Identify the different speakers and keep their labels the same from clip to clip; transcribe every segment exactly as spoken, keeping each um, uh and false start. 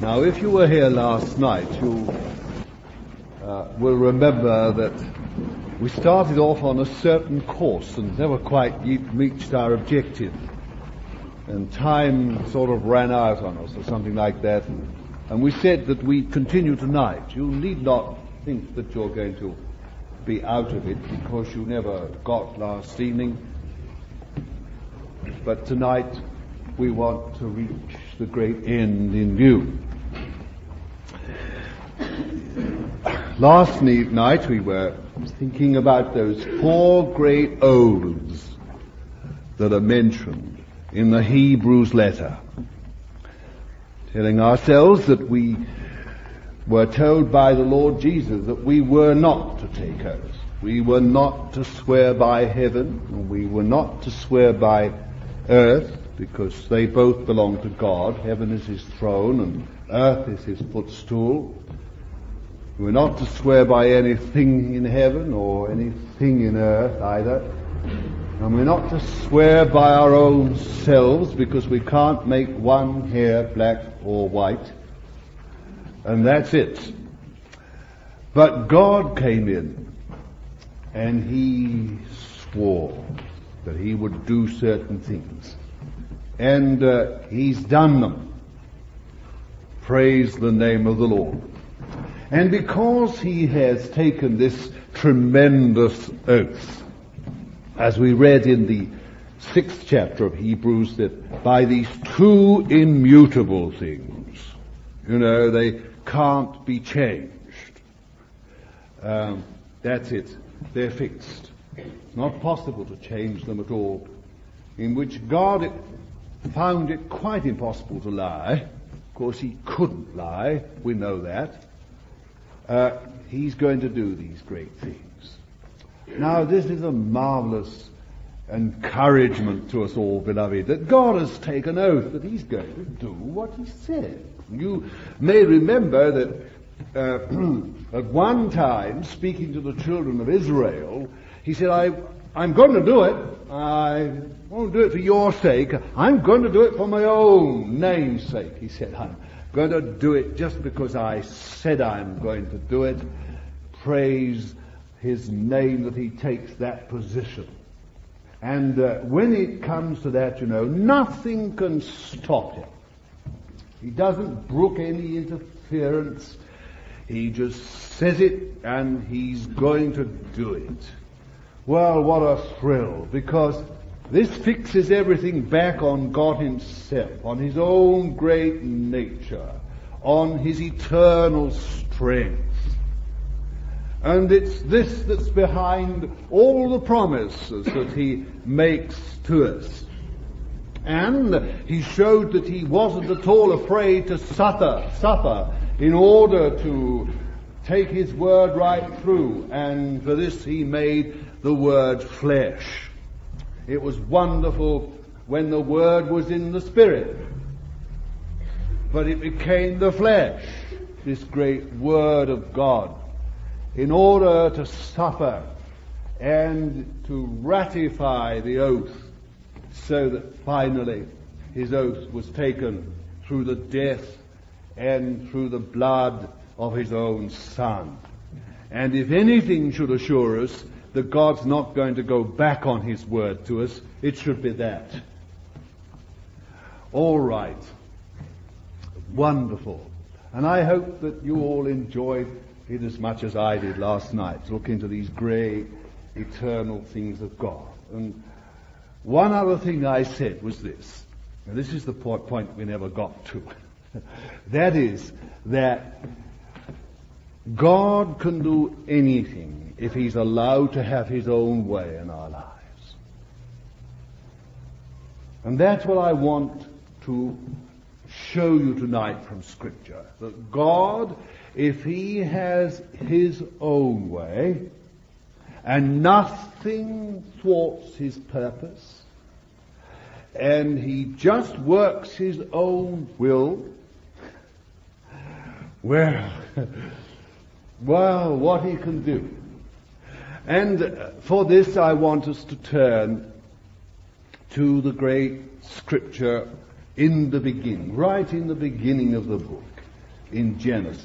Speaker 1: Now, if you were here last night, you uh, will remember that we started off on a certain course and never quite reached our objective. And time sort of ran out on us or something like that. And we said that we'd continue tonight. You need not think that you're going to be out of it because you never got last evening. But tonight we want to reach the great end in view. Last night we were thinking about those four great oaths that are mentioned in the Hebrews letter, telling ourselves that we were told by the Lord Jesus that we were not to take oaths. We were not to swear by heaven, and we were not to swear by earth, because they both belong to God. Heaven is his throne and earth is his footstool. We're not to swear by anything in heaven or anything in earth either. And we're not to swear by our own selves, because we can't make one hair black or white. And that's it. But God came in and he swore that he would do certain things. And uh, he's done them. Praise the name of the Lord. And because he has taken this tremendous oath, as we read in the sixth chapter of Hebrews, that by these two immutable things, you know, they can't be changed. Um, that's it. They're fixed. It's not possible to change them at all. In which God found it quite impossible to lie. Of course, he couldn't lie. We know that. Uh, he's going to do these great things. Now, this is a marvelous encouragement to us all, beloved, that God has taken oath that he's going to do what he said. You may remember that uh, at one time, speaking to the children of Israel, he said, I, I'm going to do it. I won't do it for your sake. I'm going to do it for my own name's sake. He said, I'm going to do it just because I said I'm going to do it. Praise his name that he takes that position. And uh, when it comes to that, you know, nothing can stop him. He doesn't brook any interference. He just says it and he's going to do it. Well, what a thrill, because this fixes everything back on God himself, on his own great nature, on his eternal strength. And it's this that's behind all the promises that he makes to us. And he showed that he wasn't at all afraid to suffer, suffer in order to take his word right through. And for this he made the word flesh. It was wonderful when the word was in the spirit, but it became the flesh, this great word of God, in order to suffer and to ratify the oath, so that finally his oath was taken through the death and through the blood of his own Son. And if anything should assure us that God's not going to go back on his word to us, it should be that. All right. Wonderful. And I hope that you all enjoyed it as much as I did last night, to look into these great eternal things of God. And one other thing I said was this, and this is the point, point we never got to. That is that God can do anything if he's allowed to have his own way in our lives. And that's what I want to show you tonight from Scripture. That God, if he has his own way, and nothing thwarts his purpose, and he just works his own will, well, well, what he can do. And for this I want us to turn to the great Scripture in the beginning, right in the beginning of the book. in Genesis.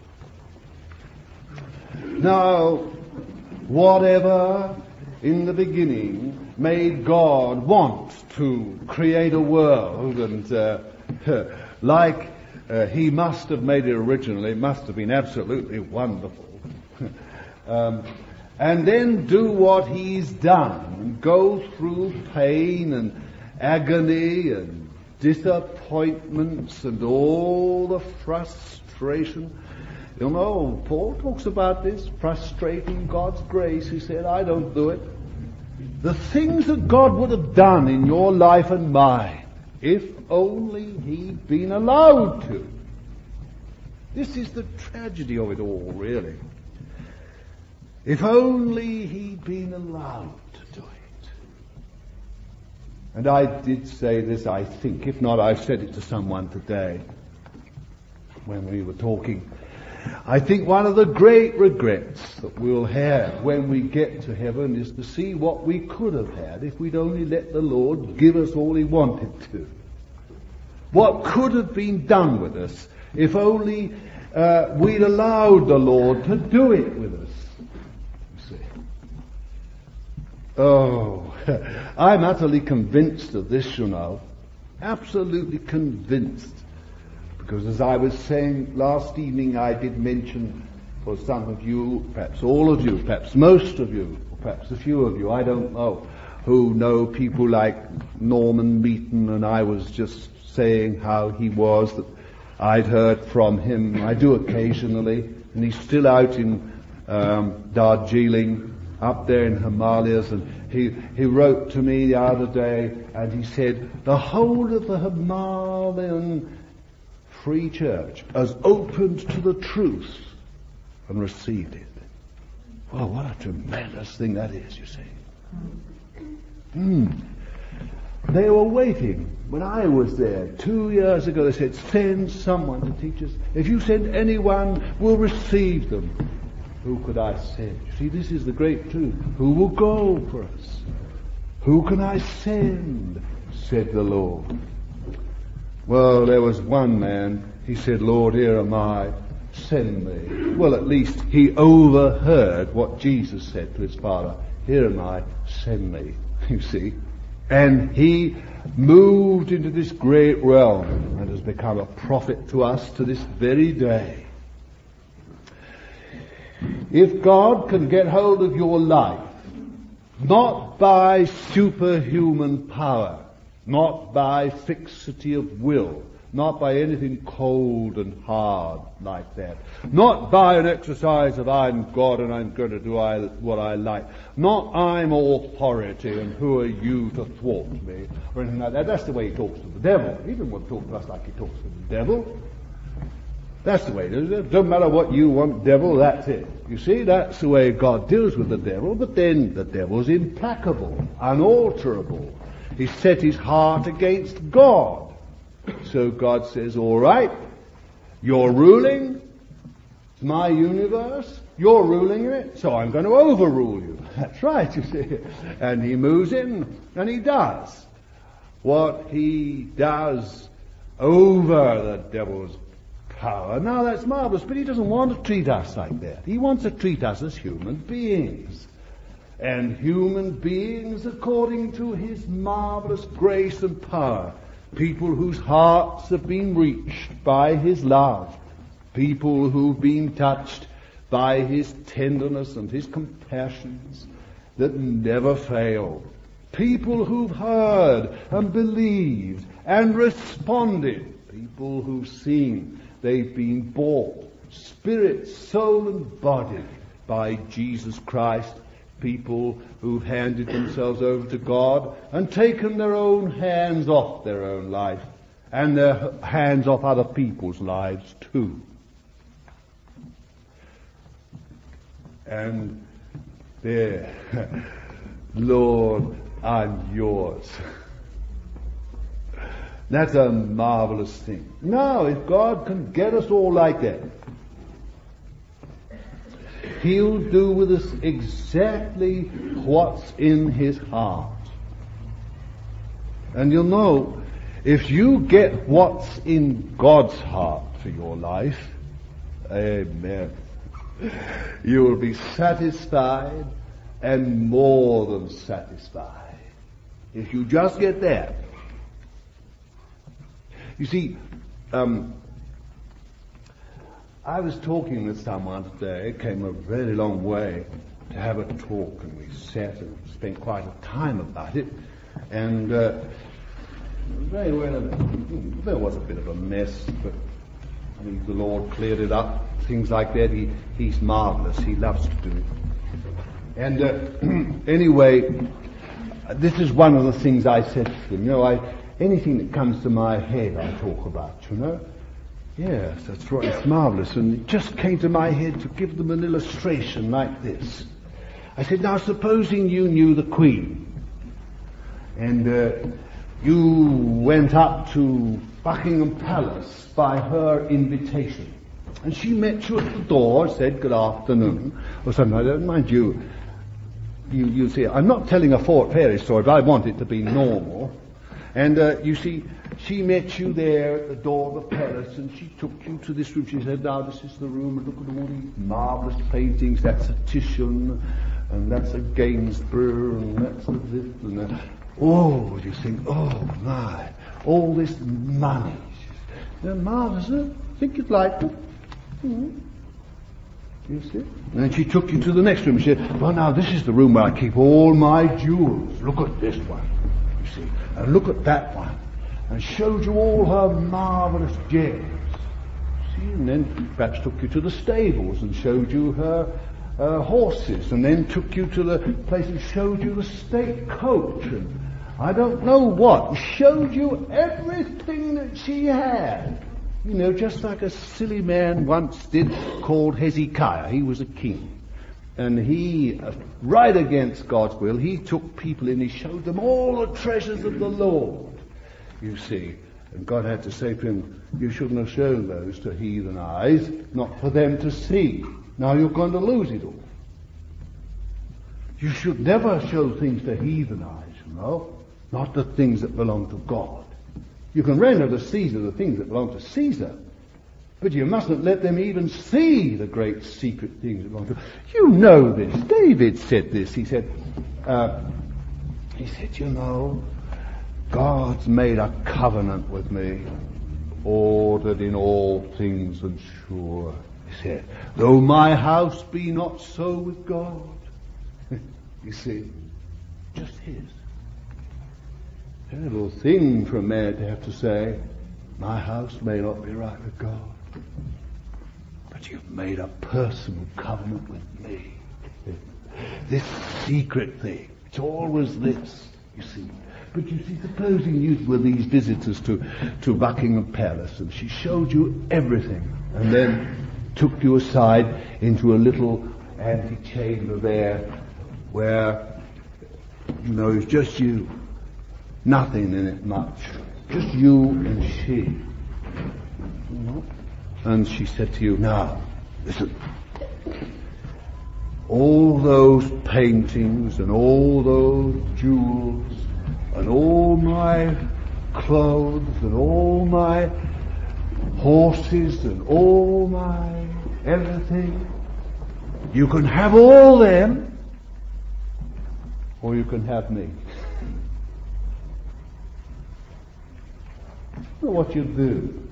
Speaker 1: Now, whatever in the beginning made God want to create a world, and uh, like uh, he must have made it originally, it must have been absolutely wonderful. um, and then do what he's done, and go through pain and agony and disappointments and all the frustration. You know, Paul talks about this, frustrating God's grace. He said, I don't do it. The things that God would have done in your life and mine, if only he'd been allowed to. This is the tragedy of it all, really. If only he'd been allowed to do it. And I did say this, I think. If not, I've said it to someone today when we were talking. I think one of the great regrets that we'll have when we get to heaven is to see what we could have had if we'd only let the Lord give us all he wanted to. What could have been done with us if only uh, we'd allowed the Lord to do it with us. You see. Oh, I'm utterly convinced of this, you know. Absolutely convinced. Because as I was saying last evening, I did mention for some of you, perhaps all of you, perhaps most of you, or perhaps a few of you, I don't know, who know people like Norman Meaton, and I was just saying how he was, that I'd heard from him. I do occasionally, and he's still out in um, Darjeeling, up there in Himalayas, and he, he wrote to me the other day, and he said, the whole of the Himalayan Free Church has opened to the truth and received it. Well, what a tremendous thing that is, you see. Hmm. They were waiting. When I was there two years ago, they said, send someone to teach us. If you send anyone, we'll receive them. Who could I send? You see, this is the great truth. Who will go for us? Who can I send? Said the Lord. Well, there was one man, he said, Lord, here am I, send me. Well, at least he overheard what Jesus said to his Father, here am I, send me, you see. And he moved into this great realm and has become a prophet to us to this very day. If God can get hold of your life, not by superhuman power, not by fixity of will, not by anything cold and hard like that, not by an exercise of I'm God and I'm going to do I, what I like, not I'm authority and who are you to thwart me, or anything like that. That's the way he talks to the devil. He doesn't want to talk to us like he talks to the devil. That's the way it is. It doesn't matter what you want, devil, that's it. You see, that's the way God deals with the devil, but then the devil's implacable, unalterable. He set his heart against God. So God says, all right, you're ruling my universe, you're ruling it, so I'm going to overrule you. That's right, you see. And he moves in, and he does what he does over the devil's power. Now that's marvelous, but he doesn't want to treat us like that. He wants to treat us as human beings. And human beings according to his marvelous grace and power. People whose hearts have been reached by his love. People who've been touched by his tenderness and his compassions that never fail. People who've heard and believed and responded. People who've seen they've been bought, spirit, soul and body, by Jesus Christ. People who've handed themselves over to God and taken their own hands off their own life and their hands off other people's lives too. And there, Lord, I'm yours. That's a marvelous thing. Now, if God can get us all like that, he'll do with us exactly what's in his heart. And you'll know, If you get what's in God's heart for your life, amen, you will be satisfied and more than satisfied. If you just get that. You see, um, I was talking with someone today, came a very long way to have a talk, and we sat and spent quite a time about it, and uh, very well, there was a bit of a mess, but I mean, the Lord cleared it up, things like that. He, he's marvelous. He loves to do it. And uh, anyway, this is one of the things I said to them. You know, I, anything that comes to my head I talk about, you know. Yes, that's right, it's marvelous. And it just came to my head to give them an illustration like this. I said, now supposing you knew the Queen, and uh, you went up to Buckingham Palace by her invitation, and she met you at the door, said good afternoon, or something like that. Mind you, you, you see, I'm not telling a Fort Fairy story, but I want it to be normal. And uh, you see, she met you there at the door of the palace, and she took you to this room. She said, now this is the room, and look at all these marvellous paintings. That's a Titian, and that's a Gainsborough, and that's a this, and that. Oh, you think, oh my, all this money. They're marvellous, isn't it? Think you'd like them? Mm-hmm. You see? And then she took you to the next room. She said, well now, this is the room where I keep all my jewels. Look at this one, you see. And look at that one. And showed you all her marvellous gems. See, and then perhaps took you to the stables and showed you her uh, horses, and then took you to the place and showed you the state coach, and I don't know what, showed you everything that she had. You know, just like a silly man once did called Hezekiah. He was a king. And he, uh, right against God's will, he took people in, he showed them all the treasures of the Lord, you see. And God had to say to him, you shouldn't have shown those to heathen eyes, not for them to see. Now you're going to lose it all. You should never show things to heathen eyes, you know, not the things that belong to God. You can render to Caesar the things that belong to Caesar, but you mustn't let them even see the great secret things that belong to God. You know this. David said this. He said, uh, he said, you know, God's made a covenant with me, ordered in all things and sure. He said, though my house be not so with God. You see, just his. Terrible thing for a man to have to say, my house may not be right with God, but you've made a personal covenant with me. This secret thing, it's always this, you see. But you see, supposing you were these visitors to, to Buckingham Palace, and she showed you everything, and then took you aside into a little antechamber there, where, you know, it's just you. Nothing in it much. Just you and she. You know? And she said to you, now, listen. All those paintings and all those jewels and all my clothes and all my horses and all my everything, you can have all them, or you can have me. You know what you do?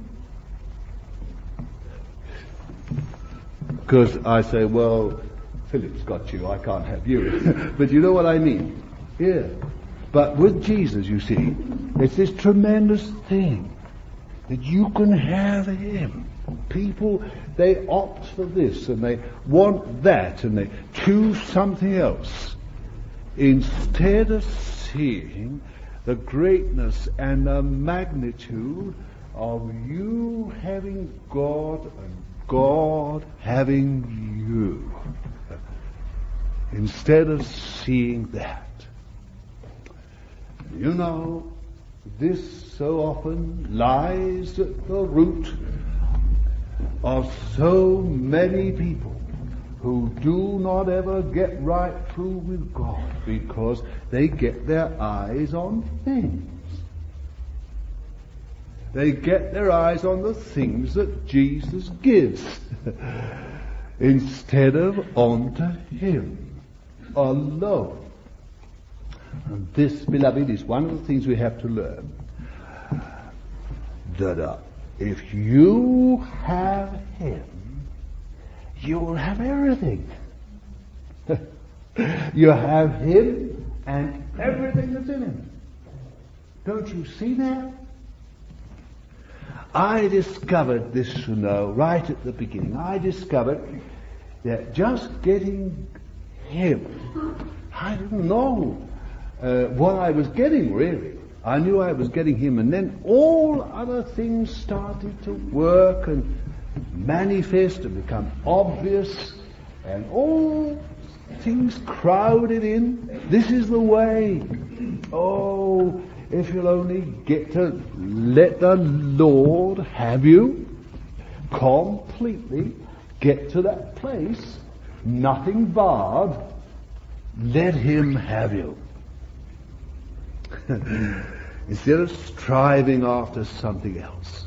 Speaker 1: Because I say, well, Philip's got you, I can't have you. But you know what I mean? Yeah. But with Jesus, you see, it's this tremendous thing that you can have him. People, they opt for this and they want that and they choose something else instead of seeing the greatness and the magnitude of you having God and God having you. Instead of seeing that. You know, this so often lies at the root of so many people who do not ever get right through with God because they get their eyes on things. They get their eyes on the things that Jesus gives instead of onto him alone. And this, beloved, is one of the things we have to learn. That uh, if you have him, you'll have everything. You have him and everything that's in him. Don't you see that? I discovered this, you know, right at the beginning. I discovered that just getting him, I didn't know uh, what I was getting, really. I knew I was getting him, and then all other things started to work and manifest and become obvious, and all things crowded in. This is the way. Oh, if you'll only get to let the Lord have you completely, get to that place, nothing barred, let him have you. Instead of striving after something else.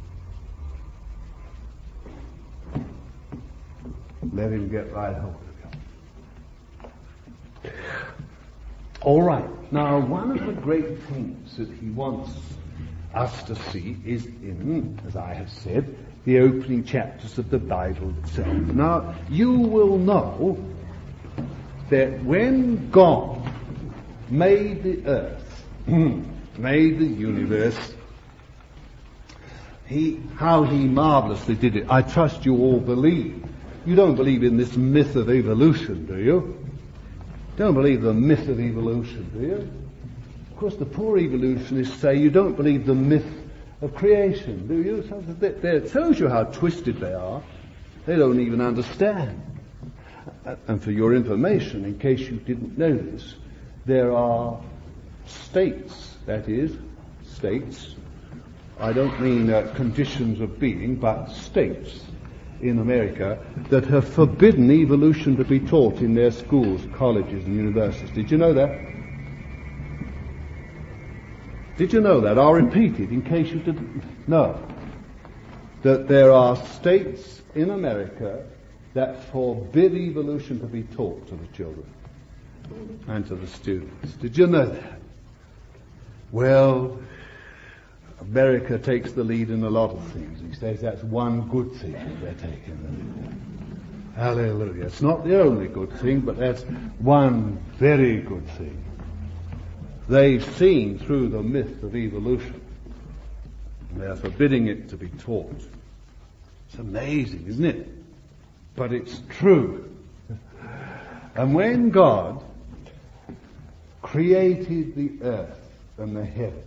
Speaker 1: Let him get right hold of you. All right. Now, one of the great things that he wants us to see is in, as I have said, the opening chapters of the Bible itself. Now, you will know that when God made the earth, made the universe, he, how he marvelously did it. I trust you all believe. You don't believe in this myth of evolution, do you? Don't believe the myth of evolution, do you? Of course, the poor evolutionists say you don't believe the myth of creation, do you? So that, that shows you how twisted they are. They don't even understand. And for your information, in case you didn't know this, there are states, that is, states, I don't mean uh, conditions of being, but states in America that have forbidden evolution to be taught in their schools, colleges and universities. Did you know that? Did you know that? I'll repeat it in case you didn't know. That there are states in America that forbid evolution to be taught to the children and to the students. Did you know that? Well, America takes the lead in a lot of things. He says that's one good thing that they're taking the lead. Hallelujah. It's not the only good thing, but that's one very good thing. They've seen through the myth of evolution. They're forbidding it to be taught. It's amazing, isn't it? But it's true. And when God created the earth and the heavens,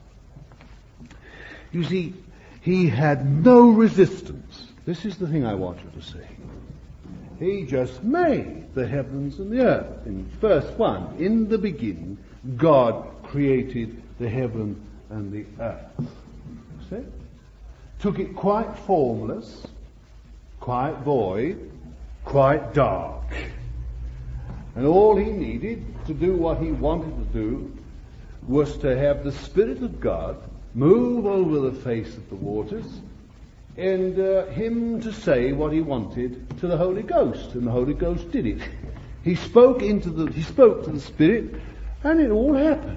Speaker 1: you see, he had no resistance. This is the thing I want you to see. He just made the heavens and the earth. In verse one, in the beginning, God created the heaven and the earth. See? Took it quite formless, quite void, quite dark. And all he needed to do what he wanted to do was to have the Spirit of God move over the face of the waters and uh, him to say what he wanted to the Holy Ghost, and the Holy Ghost did it. He spoke into the he spoke to the Spirit, and it all happened.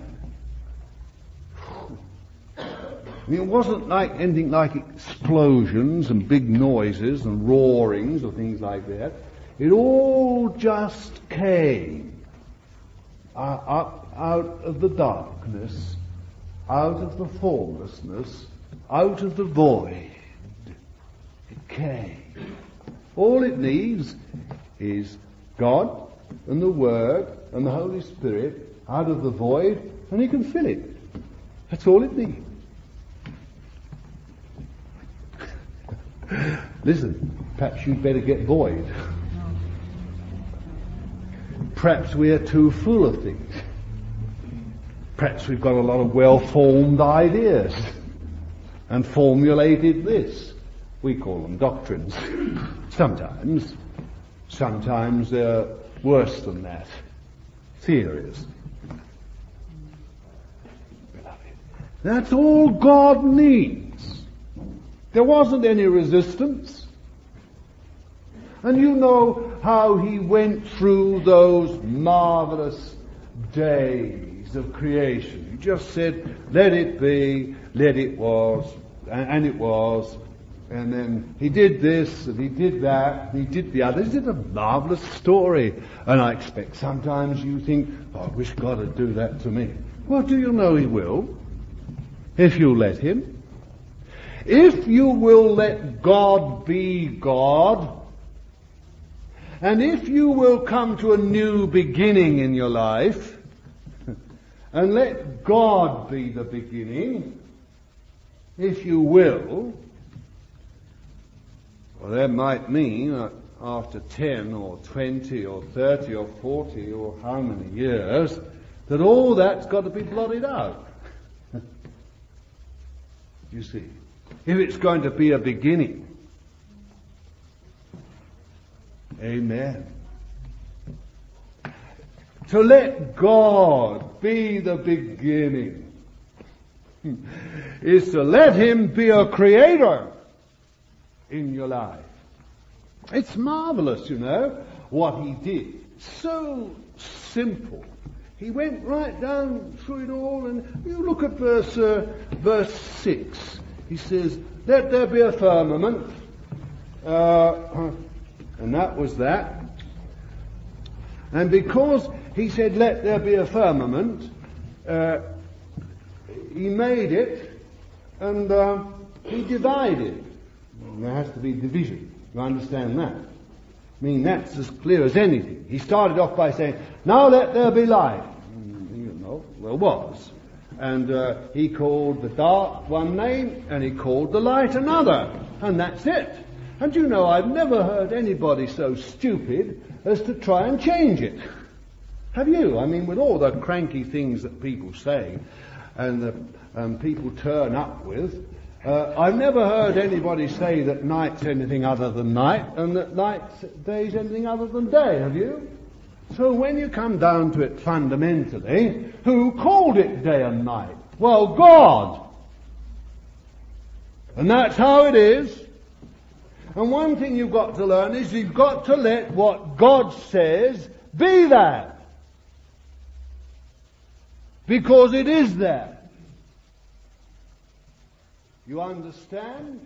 Speaker 1: I mean, it wasn't like anything like explosions and big noises and roarings or things like that. It all just came uh, up out of the darkness, out of the formlessness, out of the void. It came. All it needs is God and the Word and the Holy Spirit out of the void, and he can fill it. That's all it needs. Listen, perhaps you'd better get void. Perhaps we're too full of things. Perhaps we've got a lot of well-formed ideas and formulated this. We call them doctrines. Sometimes, sometimes they're worse than that. Theories. That's all God needs. There wasn't any resistance. And you know how he went through those marvelous days of creation. He just said, let it be, let it was, and, and it was. And then he did this, and he did that, and he did the other. Isn't it a marvelous story? And I expect sometimes you think, oh, I wish God would do that to me. Well, do you know he will? If you let him. If you will let God be God, and if you will come to a new beginning in your life, and let God be the beginning, if you will, well, that might mean that after ten or twenty or thirty or forty or how many years, that all that's got to be blotted out. You see, if it's going to be a beginning. Amen. To let God be the beginning is to let him be a creator in your life. It's marvelous, you know, what he did. So simple. He went right down through it all, and you look at verse uh, verse six. He says, let there be a firmament, uh, and that was that. And because he said, let there be a firmament, uh, he made it, and uh, he divided. There has to be division. You understand that? I mean, that's as clear as anything. He started off by saying, now let there be light. You know, there was. And uh, he called the dark one name, and he called the light another. And that's it. And you know, I've never heard anybody so stupid as to try and change it. Have you? I mean, with all the cranky things that people say, and the um, people turn up with, Uh, I've never heard anybody say that night's anything other than night, and that night's day's anything other than day, have you? So when you come down to it fundamentally, who called it day and night? Well, God. And that's how it is. And one thing you've got to learn is you've got to let what God says be that. Because it is that. You understand?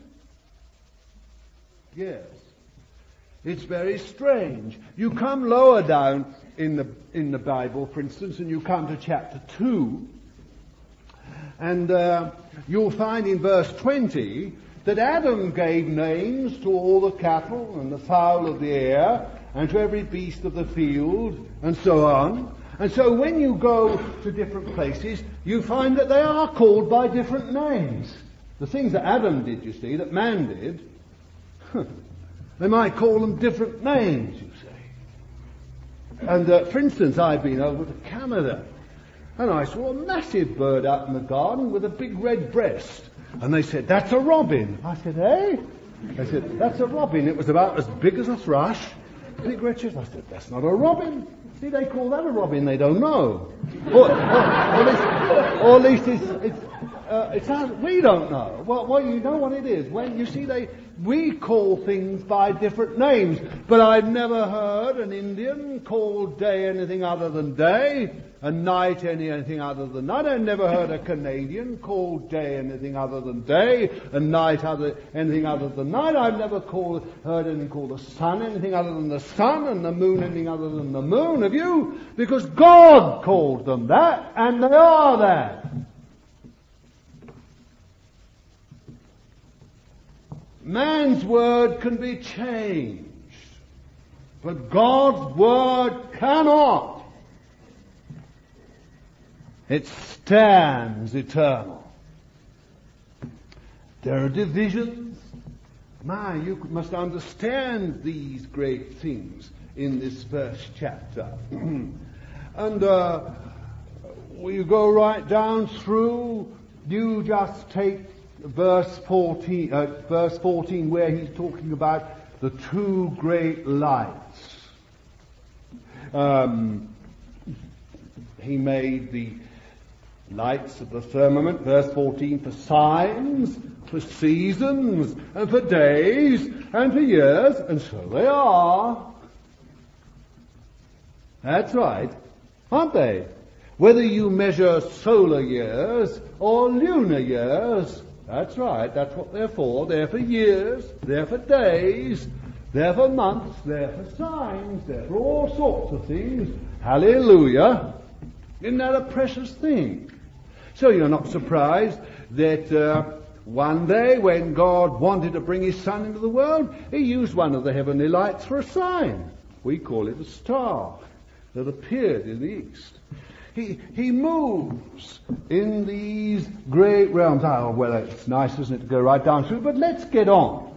Speaker 1: Yes. It's very strange. You come lower down in the in the Bible, for instance, and you come to chapter two, and uh, you'll find in verse twenty that Adam gave names to all the cattle and the fowl of the air and to every beast of the field and so on. And so when you go to different places, you find that they are called by different names. The things that Adam did, you see, that man did, they might call them different names, you see. And, uh, for instance, I've been over to Canada, and I saw a massive bird out in the garden with a big red breast. And they said, that's a robin. I said, eh? They said, that's a robin. It was about as big as a thrush. Big red chest. I said, that's not a robin. See, they call that a robin, they don't know. Or, or, or, at, least, or at least it's... it's Uh, it sounds, we don't know. Well, well, you know what it is. When you see, they we call things by different names. But I've never heard an Indian call day anything other than day, and night anything other than night. I've never heard a Canadian call day anything other than day, and night other anything other than night. I've never called, heard anything called the sun anything other than the sun, and the moon anything other than the moon. Have you? Because God called them that, and they are that. Man's word can be changed, but God's word cannot. It stands eternal. There are divisions. My, you must understand these great things in this first chapter. And uh, you go right down through, you just take Verse fourteen, uh, verse fourteen, where he's talking about the two great lights. Um, he made the lights of the firmament, verse fourteen, for signs, for seasons, and for days, and for years, and so they are. That's right, aren't they? Whether you measure solar years or lunar years, that's right, that's what they're for. They're for years, they're for days, they're for months, they're for signs, they're for all sorts of things. Hallelujah! Isn't that a precious thing? So you're not surprised that uh, one day when God wanted to bring his Son into the world, he used one of the heavenly lights for a sign. We call it a star that appeared in the east. He, he moves in these great realms. Oh, well, it's nice, isn't it, to go right down through, but let's get on.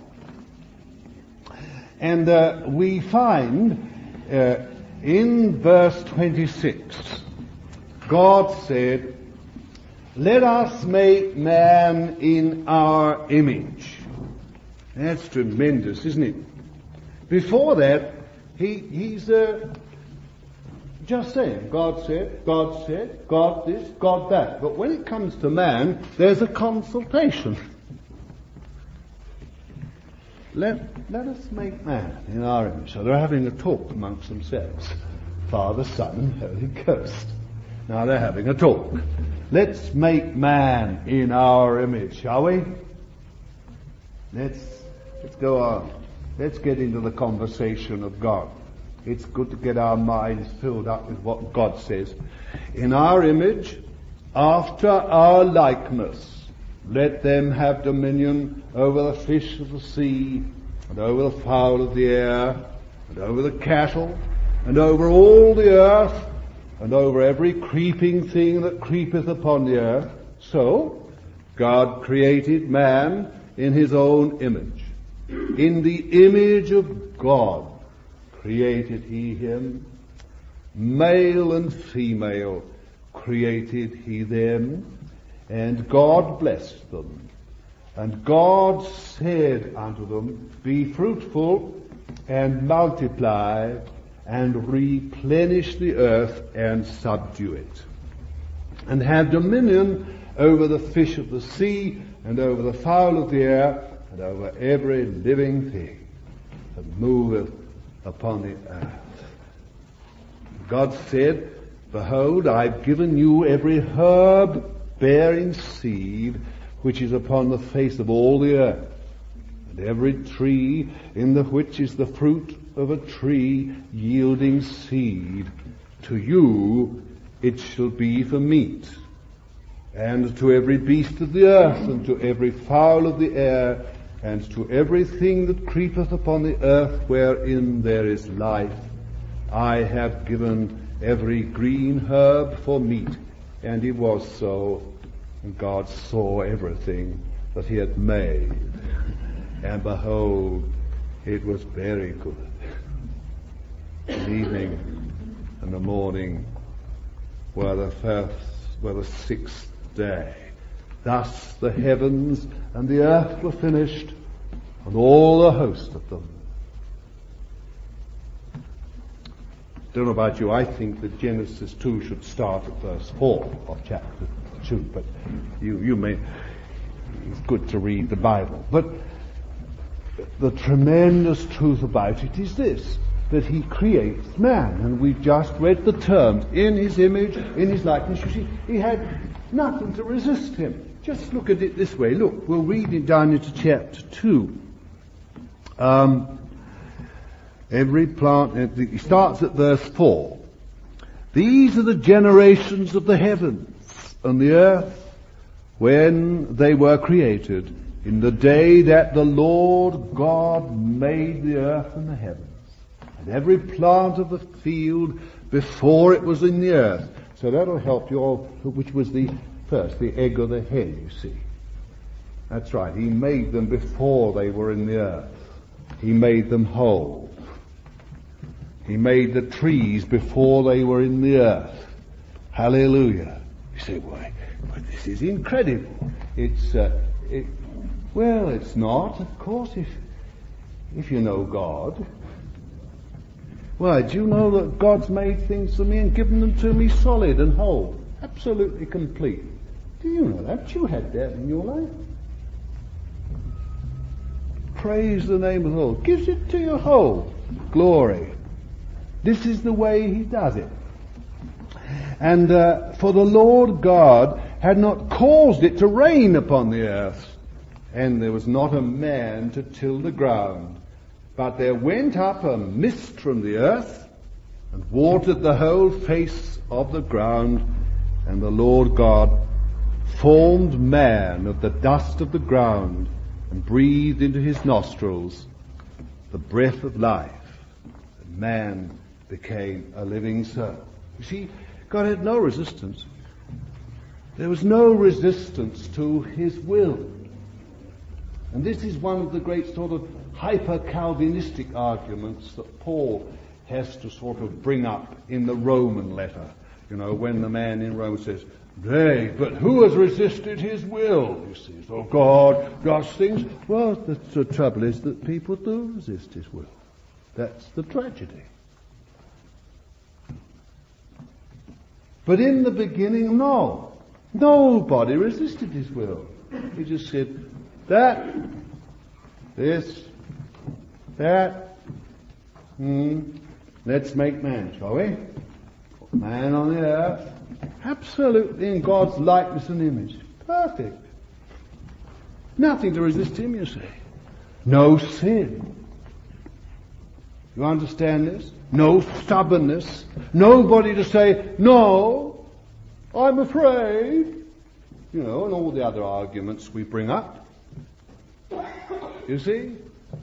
Speaker 1: And uh, we find uh, in verse twenty-six, God said, let us make man in our image. That's tremendous, isn't it? Before that, he, he's uh, just saying, God said, God said, God this, God that. But when it comes to man, there's a consultation. Let, let us make man in our image. So they're having a talk amongst themselves. Father, Son, and Holy Ghost. Now they're having a talk. Let's make man in our image, shall we? Let's, let's go on. Let's get into the conversation of God. It's good to get our minds filled up with what God says. In our image, after our likeness, let them have dominion over the fish of the sea, and over the fowl of the air, and over the cattle, and over all the earth, and over every creeping thing that creepeth upon the earth. So, God created man in his own image. In the image of God created he him. Male and female created he them. And God blessed them. And God said unto them, be fruitful and multiply and replenish the earth and subdue it. And have dominion over the fish of the sea and over the fowl of the air and over every living thing that moveth upon the earth. God said, behold, I've given you every herb bearing seed which is upon the face of all the earth, and every tree in the which is the fruit of a tree yielding seed. To you it shall be for meat, and to every beast of the earth, and to every fowl of the air, and to everything that creepeth upon the earth wherein there is life, I have given every green herb for meat. And it was so. And God saw everything that he had made, and behold, it was very good. The evening and the morning were the first, were the sixth day. Thus the heavens and the earth were finished, and all the host of them. Don't know about you, I think that Genesis two should start at verse four of chapter two, but you, you may, it's good to read the Bible. But the tremendous truth about it is this, that he creates man, and we've just read the terms, in his image, in his likeness. You see, he had nothing to resist him. Just look at it this way. Look, we'll read it down into chapter two. Um, every plant, he starts at verse four. These are the generations of the heavens and the earth when they were created, in the day that the Lord God made the earth and the heavens, and every plant of the field before it was in the earth. So that'll help you all, which was the first, the egg or the hen, you see. That's right, he made them before they were in the earth. He made them whole. He made the trees before they were in the earth. Hallelujah. You say, why? Well, this is incredible. It's, uh, it, well, it's not, of course, if, if you know God. Why, do you know that God's made things for me and given them to me solid and whole? Absolutely complete. Do you know that? You had that in your life. Praise the name of the Lord. Gives it to your whole glory. This is the way he does it. And uh, for the Lord God had not caused it to rain upon the earth, and there was not a man to till the ground. But there went up a mist from the earth, and watered the whole face of the ground, and the Lord God formed man of the dust of the ground, and breathed into his nostrils the breath of life, and man became a living soul. You see, God had no resistance. There was no resistance to his will. And this is one of the great sort of hyper-Calvinistic arguments that Paul has to sort of bring up in the Roman letter. You know, when the man in Rome says, "Nay, but who has resisted his will?" You see, so God does things. Well, the, the trouble is that people do resist his will. That's the tragedy. But in the beginning, no. Nobody resisted his will. He just said, that, this, that, hmm, let's make man, shall we? Put man on the earth, absolutely in God's likeness and image. Perfect. Nothing to resist him, you see. No sin. You understand this? No stubbornness. Nobody to say, no, I'm afraid. You know, and all the other arguments we bring up. You see?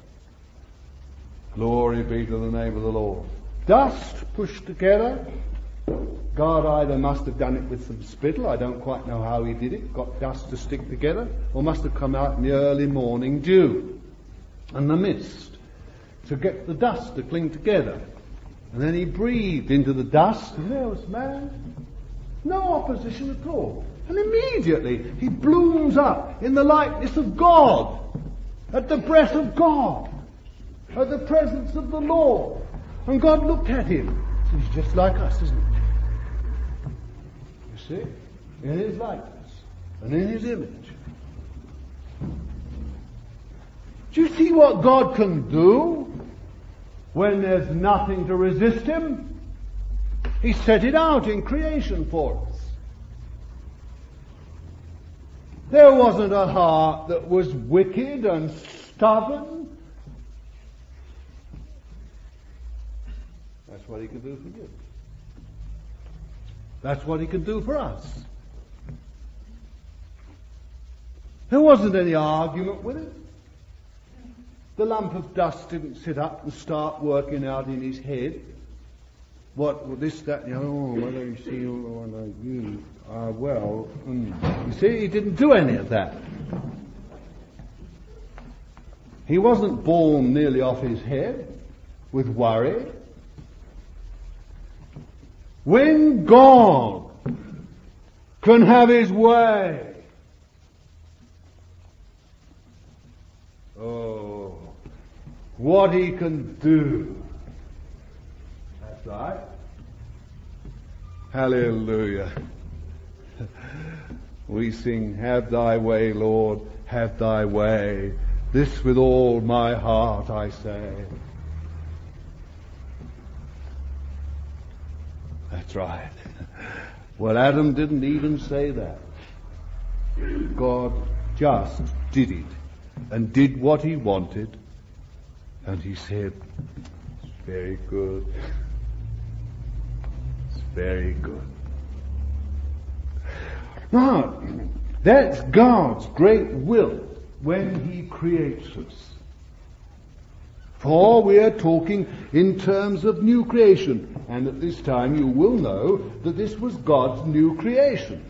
Speaker 1: Glory be to the name of the Lord. Dust pushed together. God either must have done it with some spittle, I don't quite know how he did it, got dust to stick together, or must have come out in the early morning dew and the mist to get the dust to cling together. And then he breathed into the dust, and there was man. No opposition at all. And immediately he blooms up in the likeness of God, at the breath of God, at the presence of the Lord. And God looked at him. He's just like us, isn't he? You see? In his likeness and in his image. Do you see what God can do when there's nothing to resist him? He set it out in creation for us. There wasn't a heart that was wicked and stubborn. That's what he can do for you. That's what he can do for us. There wasn't any argument with it. The lump of dust didn't sit up and start working out in his head. What, well, this, that, you know, oh, well, you see, oh, well, you are well. Mm. You see, he didn't do any of that. He wasn't born nearly off his head with worry. When God can have his way, oh, what he can do. That's right. Hallelujah. We sing, have thy way, Lord, have thy way. This with all my heart I say. That's right. Well, Adam didn't even say that. God just did it and did what he wanted. And he said, it's very good. It's very good. Now, that's God's great will when he creates us. For we are talking in terms of new creation. And at this time you will know that this was God's new creation.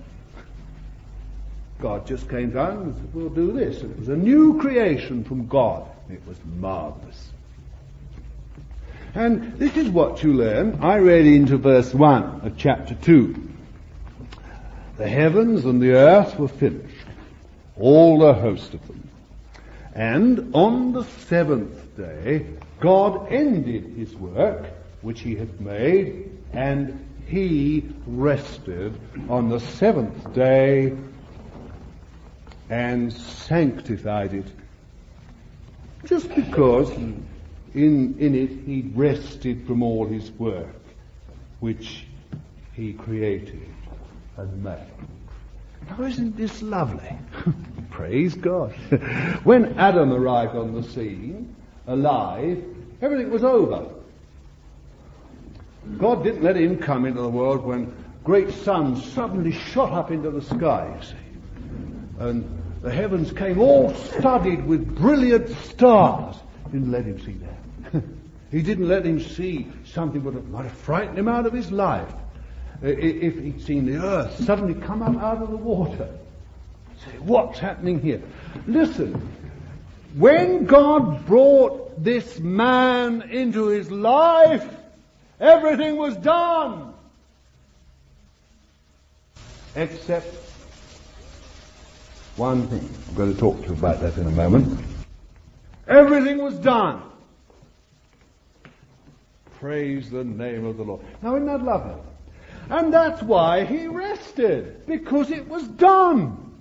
Speaker 1: God just came down and said, we'll do this. It was a new creation from God. It was marvelous. And this is what you learn. I read into verse one of chapter two. The heavens and the earth were finished, all the host of them. And on the seventh day, God ended his work which he had made, and he rested on the seventh day and sanctified it. Just because he, in, in it he rested from all his work, which he created and made. Now isn't this lovely? Praise God. When Adam arrived on the scene, alive, everything was over. God didn't let him come into the world when great suns suddenly shot up into the sky, you see. And the heavens came all studded with brilliant stars. He didn't let him see that. He didn't let him see something that might have frightened him out of his life. If he'd seen the earth suddenly come up out of the water. Say, what's happening here? Listen, when God brought this man into his life, everything was done. Except one thing. I'm going to talk to you about that in a moment. Everything was done. Praise the name of the Lord. Now isn't that lovely? And that's why he rested, because it was done.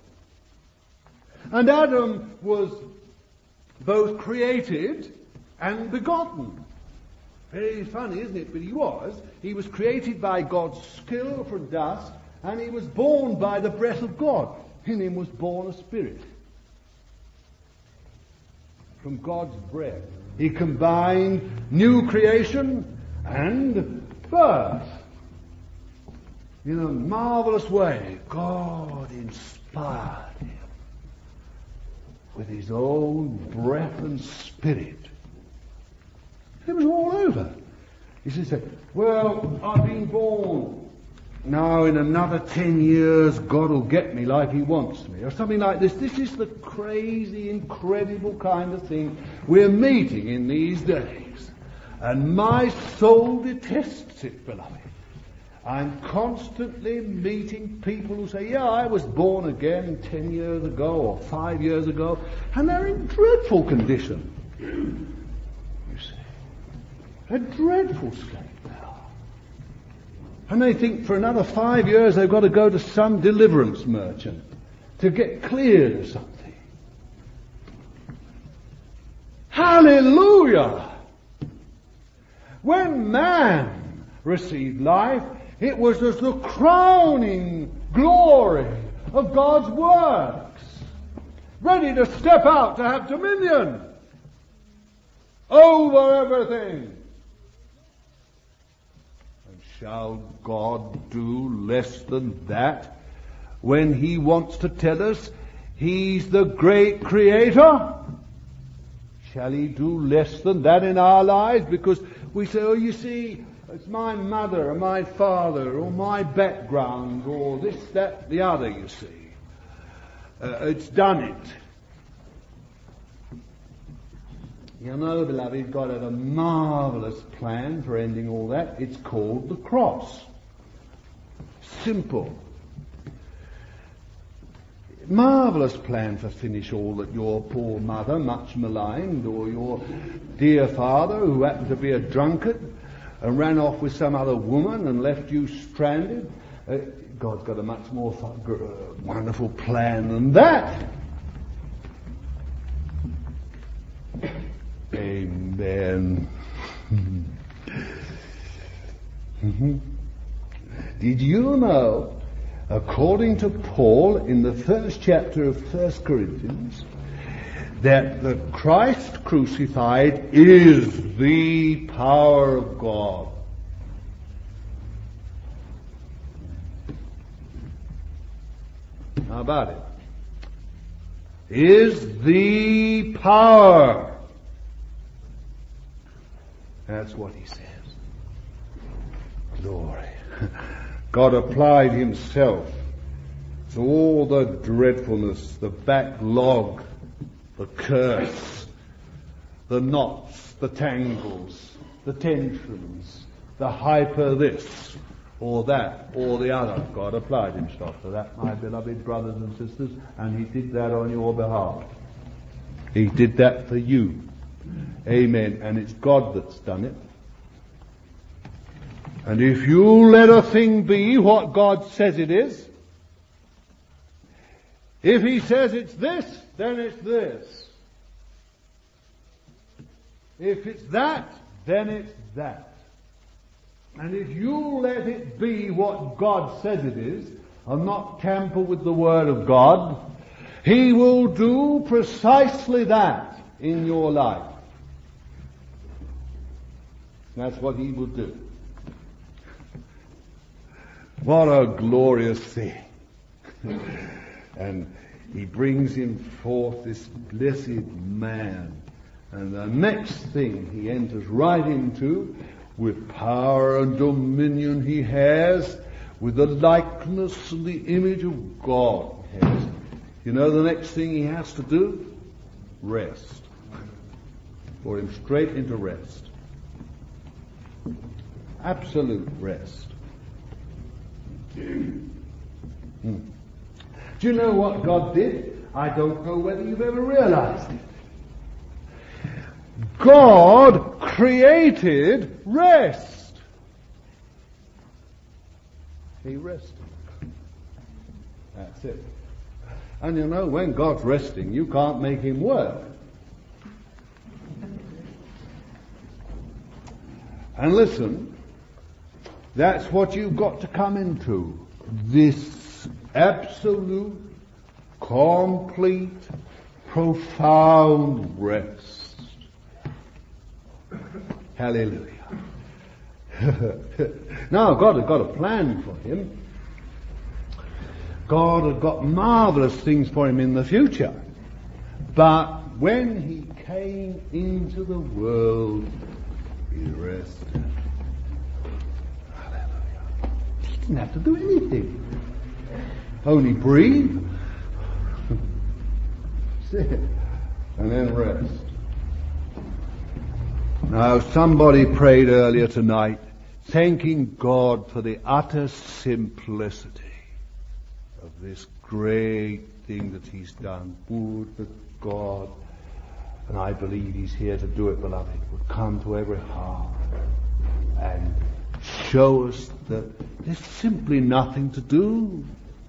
Speaker 1: And Adam was both created and begotten. Very funny, isn't it? But he was. He was created by God's skill from dust, and he was born by the breath of God. In him was born a spirit. From God's breath. He combined new creation and birth. In a marvelous way, God inspired him with his own breath and spirit. It was all over. He said, well, I've been born. Now in another ten years, God will get me like he wants me. Or something like this. This is the crazy, incredible kind of thing we're meeting in these days. And my soul detests it, beloved. I'm constantly meeting people who say, yeah, I was born again ten years ago or five years ago, and they're in dreadful condition. You see. A dreadful state now. And they think for another five years they've got to go to some deliverance merchant to get cleared of something. Hallelujah! When man received life, it was as the crowning glory of God's works, ready to step out to have dominion over everything. And shall God do less than that when he wants to tell us he's the great creator? Shall he do less than that in our lives? Because we say, oh, you see, it's my mother or my father or my background or this, that, the other, you see. Uh, it's done it. You know, beloved, God had a marvelous plan for ending all that. It's called the cross. Simple. Marvelous plan to finish all that your poor mother, much maligned, or your dear father, who happened to be a drunkard, and ran off with some other woman and left you stranded. Uh, God's got a much more fun, uh, wonderful plan than that. Amen. Did you know, according to Paul in the first chapter of First Corinthians, that the Christ crucified is the power of God? How about it? Is the power. That's what he says. Glory. God applied himself to all the dreadfulness, the backlog, the curse, the knots, the tangles, the tensions, the hyper this, or that, or the other. God applied himself to that, my beloved brothers and sisters, and he did that on your behalf. He did that for you. Amen. And it's God that's done it. And if you let a thing be what God says it is, if he says it's this, then it's this. If it's that, then it's that. And if you let it be what God says it is, and not tamper with the Word of God, he will do precisely that in your life. That's what he will do. What a glorious thing. And he brings him forth, this blessed man. And the next thing he enters right into, with power and dominion he has, with the likeness and the image of God he has. You know the next thing he has to do? Rest. For him straight into rest. Absolute rest. Hmm. Do you know what God did? I don't know whether you've ever realized it. God created rest. He rested. That's it. And you know, when God's resting, you can't make him work. And listen, that's what you've got to come into. This absolute, complete, profound rest. Hallelujah. Now, God had got a plan for him. God had got marvelous things for him in the future. But when he came into the world, he rested. Hallelujah. He didn't have to do anything. Only breathe. Sit. And then rest. Now, somebody prayed earlier tonight, thanking God for the utter simplicity of this great thing that he's done. Would that God, and I believe he's here to do it, beloved, would come to every heart and show us that there's simply nothing to do.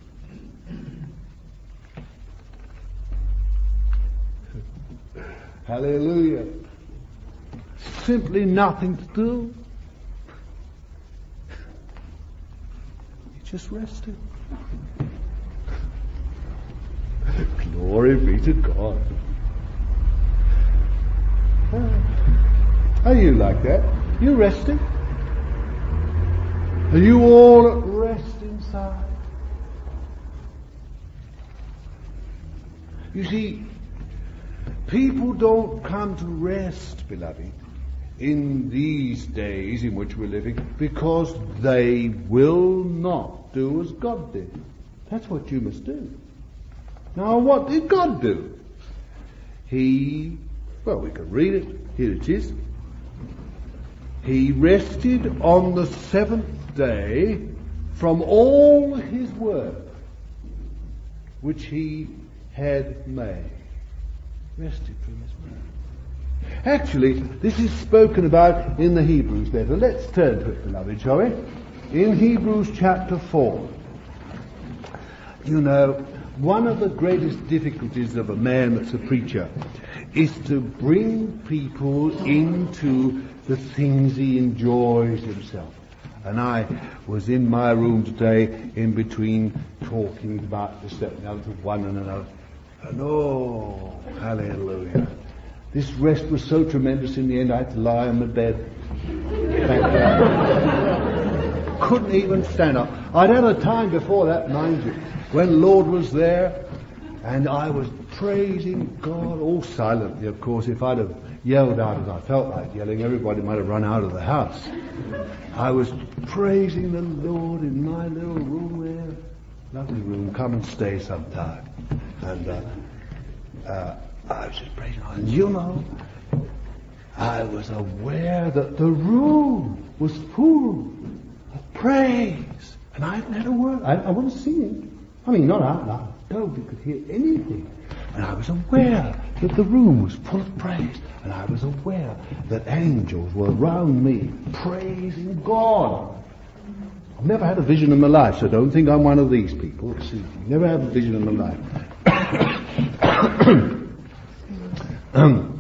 Speaker 1: Hallelujah. Simply nothing to do. He just rested. Glory be to God. Are you like that? You resting? Are you all at rest inside? You see, people don't come to rest, beloved, in these days in which we're living, because they will not do as God did. That's what you must do. Now, what did God do? He, well, we can read it. Here it is. He rested on the seventh day from all his work which he had made. Rested from his work. Actually, this is spoken about in the Hebrews letter. Let's turn to it, beloved, shall we? In Hebrews chapter four. You know, one of the greatest difficulties of a man that's a preacher is to bring people into the things he enjoys himself. And I was in my room today in between talking about this, that, and the other to one and another. And oh, hallelujah. This rest was so tremendous in the end I had to lie on the bed. Couldn't even stand up. I'd had a time before that, mind you, when the Lord was there and I was praising God, all silently, of course. If I'd have yelled out as I felt like yelling, everybody might have run out of the house. I was praising the Lord in my little room there. Lovely room, come and stay sometime. And uh, uh, I was just praising God. And you know, I was aware that the room was full of praise. And I hadn't had a word. I, I wasn't singing. I mean, not out loud. Nobody could hear anything. And I was aware that the room was full of praise. And I was aware that angels were around me praising God. never had a vision in my life, so don't think I'm one of these people. See, never had a vision in my life. um,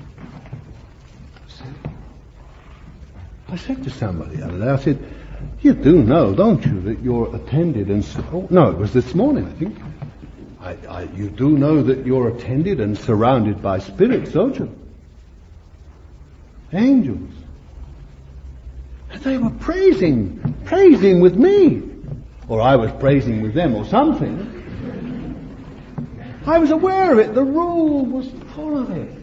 Speaker 1: I said to somebody the other day, I said, you do know, don't you, that you're attended and... Su- oh, no, it was this morning, I think. I, I, you do know that you're attended and surrounded by spirits, don't you? Angels. And they were praising, praising with me. Or I was praising with them or something. I was aware of it. The room was full of it.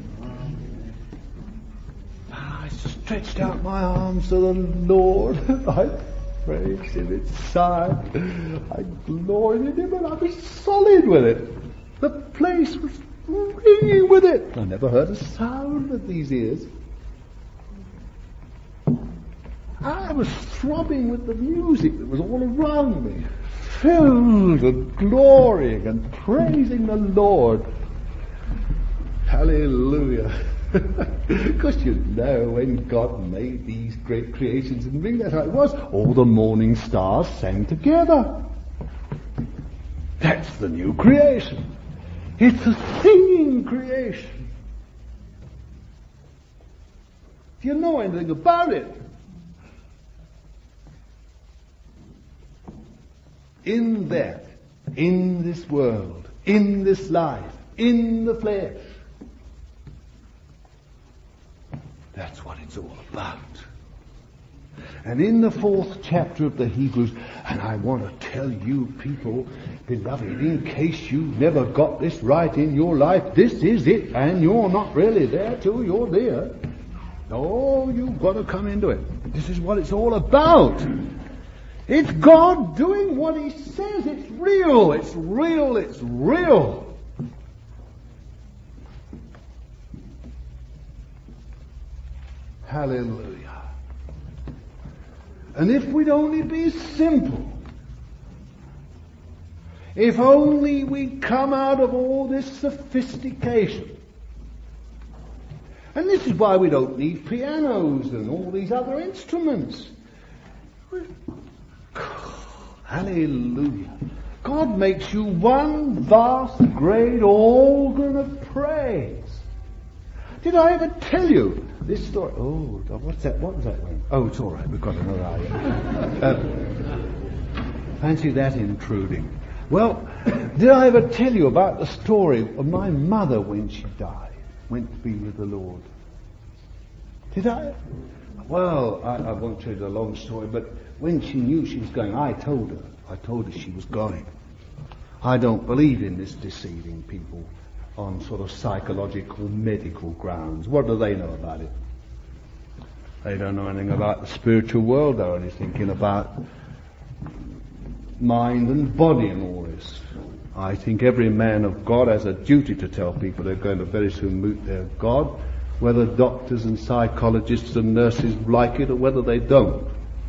Speaker 1: I stretched out my arms to the Lord. I praised Him inside. I gloried in Him and I was solid with it. The place was ringing with it. I never heard a sound with these ears. I was throbbing with the music that was all around me, filled and glorying and praising the Lord. Hallelujah. Because you know, when God made these great creations in me, that's how it was. All the morning stars sang together. That's the new creation. It's a singing creation. Do you know anything about it? In that, in this world, in this life, in the flesh. That's what it's all about. And in the fourth chapter of the Hebrews, and I want to tell you people, beloved, in case you've never got this right in your life, this is it, and you're not really there till you're there. No, you've got to come into it. This is what it's all about. It's God doing what He says. It's real. It's real. It's real. Hallelujah. And if we'd only be simple, if only we'd come out of all this sophistication. And this is why we don't need pianos and all these other instruments. Hallelujah. God makes you one vast, great organ of praise. Did I ever tell you this story? Oh, what's that? What was that one? Oh, it's all right. We've got another item. uh, fancy that intruding. Well, did I ever tell you about the story of my mother when she died, went to be with the Lord? Did I? Well, I, I won't tell you the long story, but when she knew she was going, I told her. I told her she was going. I don't believe in this deceiving people on sort of psychological, medical grounds. What do they know about it? They don't know anything about the spiritual world. They're only thinking about mind and body and all this. I think every man of God has a duty to tell people they're going to very soon meet their God, whether doctors and psychologists and nurses like it or whether they don't.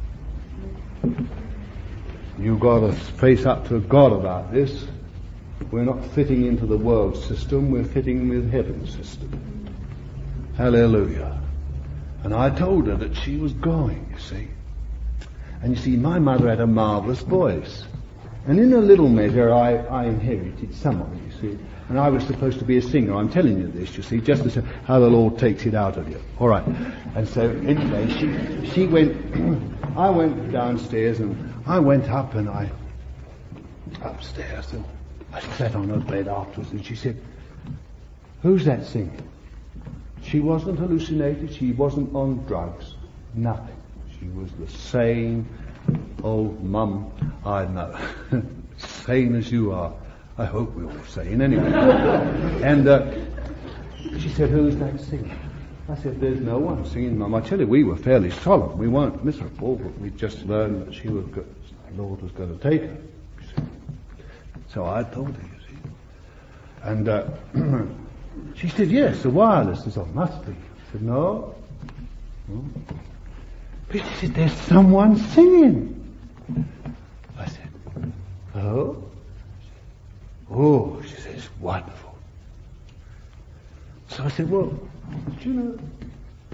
Speaker 1: You've got to face up to God about this. We're not fitting into the world system, we're fitting with heaven's system. Hallelujah. And I told her that she was going, you see. And you see, my mother had a marvellous voice. And in a little measure, I, I inherited some of it, you see. And I was supposed to be a singer. I'm telling you this, you see, just to say how the Lord takes it out of you. All right. And so, anyway, she, she went, I went downstairs and I went up and I, upstairs, and I sat on her bed afterwards and she said, who's that singing? She wasn't hallucinated, she wasn't on drugs, nothing. She was the same old mum I know. Sane as you are. I hope we're all sane anyway. And uh, she said, who's that singing? I said, there's no one singing, Mum. I tell you, we were fairly solemn. We weren't miserable, but we just learned that she was good. The Lord was going to take her. So I told her, you see. And uh, she said, yes, the wireless is on, must be. I said, no. no. But she said, there's someone singing. I said, oh? Oh, she says, wonderful. So I said, well, do you know,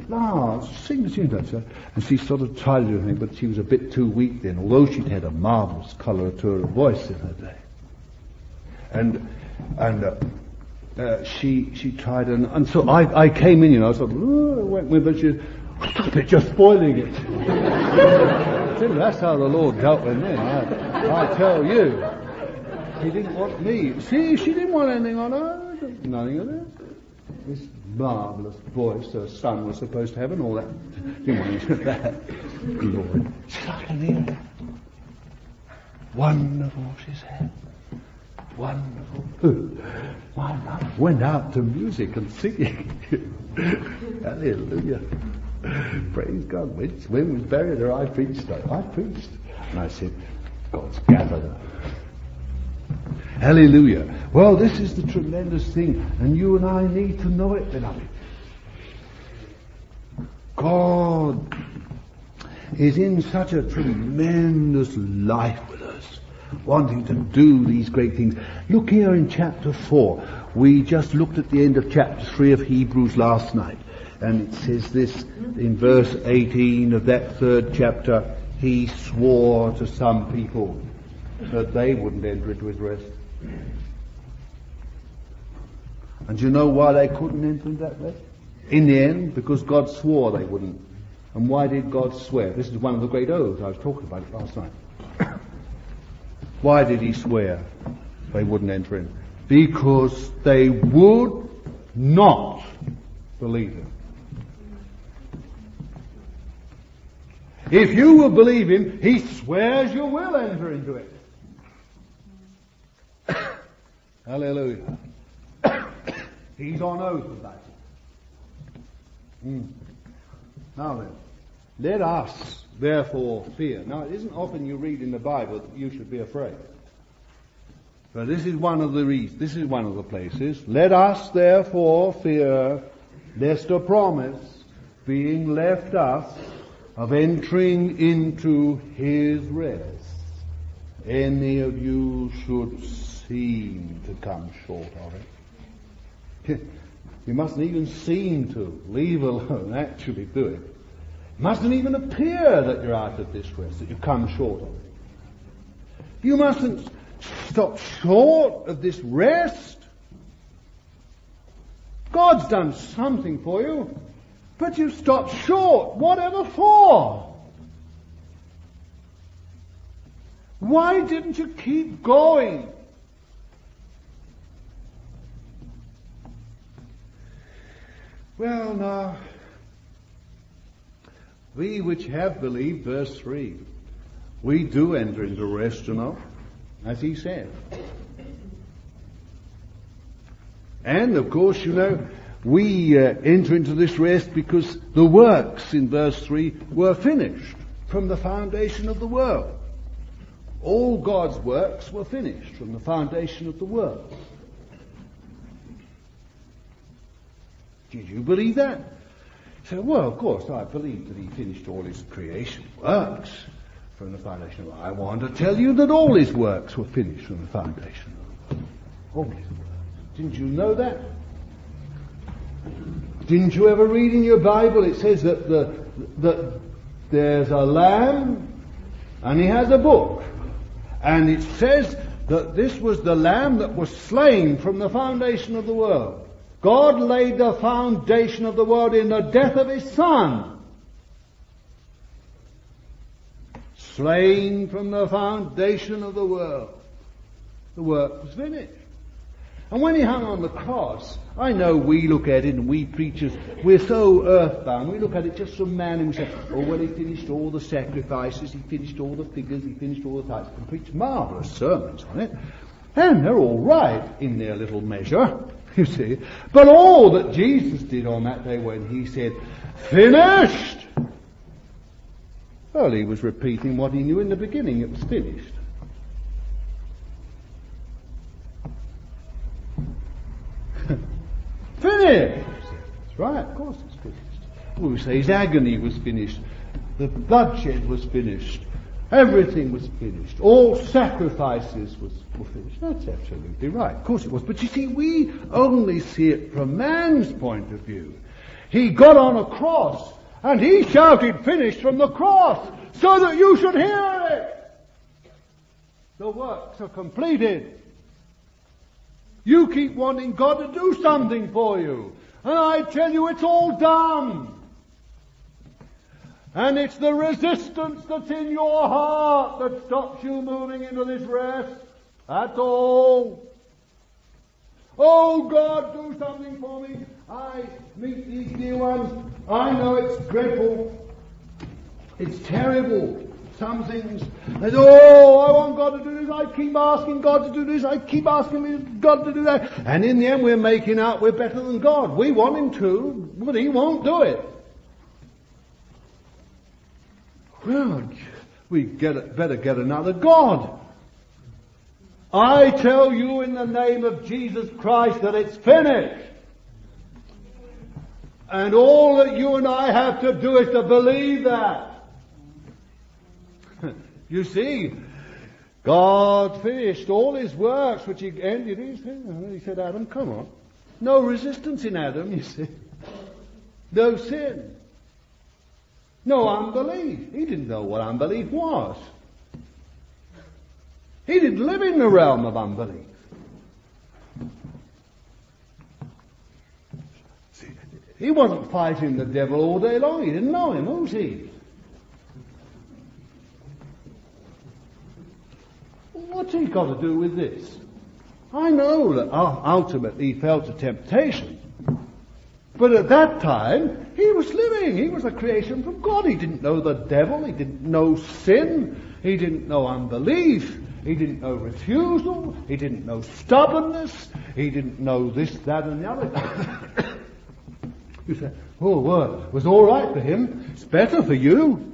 Speaker 1: Ah, sing, sing that, sir. And she sort of tried to do anything, but she was a bit too weak then, although she'd had a marvellous coloratura voice in her day. And, and, uh, uh, she, she tried, and, and so I, I came in, you know, I sort of, oh, went with her, she, stop it, you're spoiling it. That's how the Lord dealt with me, I, I tell you. He didn't want me. See, she didn't want anything on her. Nothing of this. This marvellous voice her son was supposed to have and all that. Didn't want any of that. Glory. She like an ear. Wonderful, she said. Wonderful. My love went out to music and singing. Hallelujah. Praise God. When, when we buried her, I preached her. I preached. And I said, God's gathered her. Hallelujah. Well, this is the tremendous thing, and you and I need to know it, beloved. God is in such a tremendous life with us, wanting to do these great things. Look here in chapter four. We just looked at the end of chapter three of Hebrews last night, and it says this in verse eighteen of that third chapter, he swore to some people that they wouldn't enter into his rest. And do you know why they couldn't enter into that rest? In the end, because God swore they wouldn't. And why did God swear? This is one of the great oaths. I was talking about it last night. Why did he swear they wouldn't enter in? Because they would not believe him. If you will believe him, he swears you will enter into it. Hallelujah. He's on oath about it. Mm. Now then, let us therefore fear. Now it isn't often you read in the Bible that you should be afraid. But this is one of the reasons, this is one of the places. Let us therefore fear, lest a promise being left us of entering into his rest, any of you should seem to come short of it. You mustn't even seem to, leave alone actually do it. It mustn't even appear that you're out of this rest, that you come short of it. You mustn't stop short of this rest. God's done something for you, but you stop short, whatever for? Why didn't you keep going? Well, now, we which have believed, verse three, we do enter into rest, you know, as he said. And, of course, you know, we uh, enter into this rest because the works in verse three were finished from the foundation of the world. All God's works were finished from the foundation of the world. Did you believe that? You say, well, of course, I believe that he finished all his creation works from the foundation of the world. I want to tell you that all his works were finished from the foundation of the world. All his works. Didn't you know that? Didn't you ever read in your Bible, it says that the that there's a lamb and he has a book. And it says that this was the lamb that was slain from the foundation of the world. God laid the foundation of the world in the death of his Son. Slain from the foundation of the world. The work was finished. And when he hung on the cross, I know we look at it and we preachers, we're so earthbound, we look at it just from man and we say, oh, well, he finished all the sacrifices, he finished all the figures, he finished all the types, and preach marvellous sermons on it. And they're all right in their little measure, you see. But all that Jesus did on that day when he said, finished! Well, he was repeating what he knew in the beginning, it was finished. Finished! That's right, of course it's finished. We say his agony was finished. The bloodshed was finished. Everything was finished. All sacrifices was, were finished. That's absolutely right. Of course it was. But you see, we only see it from man's point of view. He got on a cross and he shouted finished from the cross so that you should hear it. The works are completed. You keep wanting God to do something for you. And I tell you, it's all done. And it's the resistance that's in your heart that stops you moving into this rest. That's all. Oh God, do something for me. I meet these dear ones. I know it's dreadful. It's terrible. Some things, and oh, I want God to do this. I keep asking God to do this. I keep asking God to do that. And in the end, we're making out we're better than God. We want Him to, but He won't do it. Well, we get, better get another God. I tell you in the name of Jesus Christ that it's finished. And all that you and I have to do is to believe that. You see, God finished all His works which He ended. He said, Adam, come on. No resistance in Adam, you see. No sin. No unbelief. He didn't know what unbelief was. He didn't live in the realm of unbelief. See, he wasn't fighting the devil all day long. He didn't know him, was he? What's he got to do with this? I know that ultimately he fell to temptation. But at that time, he was living. He was a creation from God. He didn't know the devil. He didn't know sin. He didn't know unbelief. He didn't know refusal. He didn't know stubbornness. He didn't know this, that, and the other. You say, oh, well, it was all right for him. It's better for you.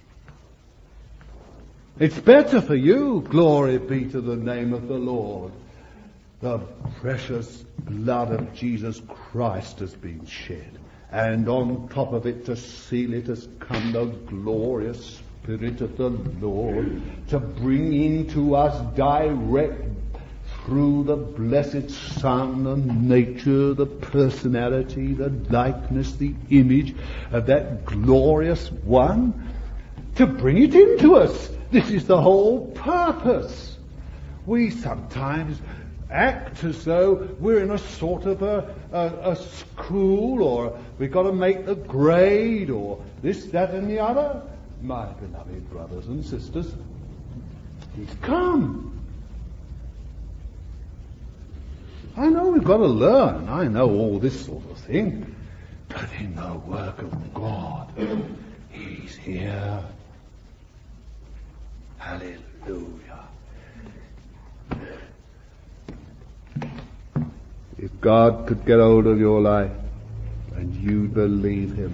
Speaker 1: It's better for you. Glory be to the name of the Lord. The precious blood of Jesus Christ has been shed. And on top of it, to seal it, has come the glorious Spirit of the Lord to bring into us direct through the blessed Son, the nature, the personality, the likeness, the image of that glorious one, to bring it into us. This is the whole purpose. We sometimes act as though we're in a sort of a, a, a school, or we've got to make the grade, or this, that, and the other. My beloved brothers and sisters, He's come. I know we've got to learn. I know all this sort of thing. But in the work of God, He's here. Hallelujah. If God could get hold of your life and you believe Him.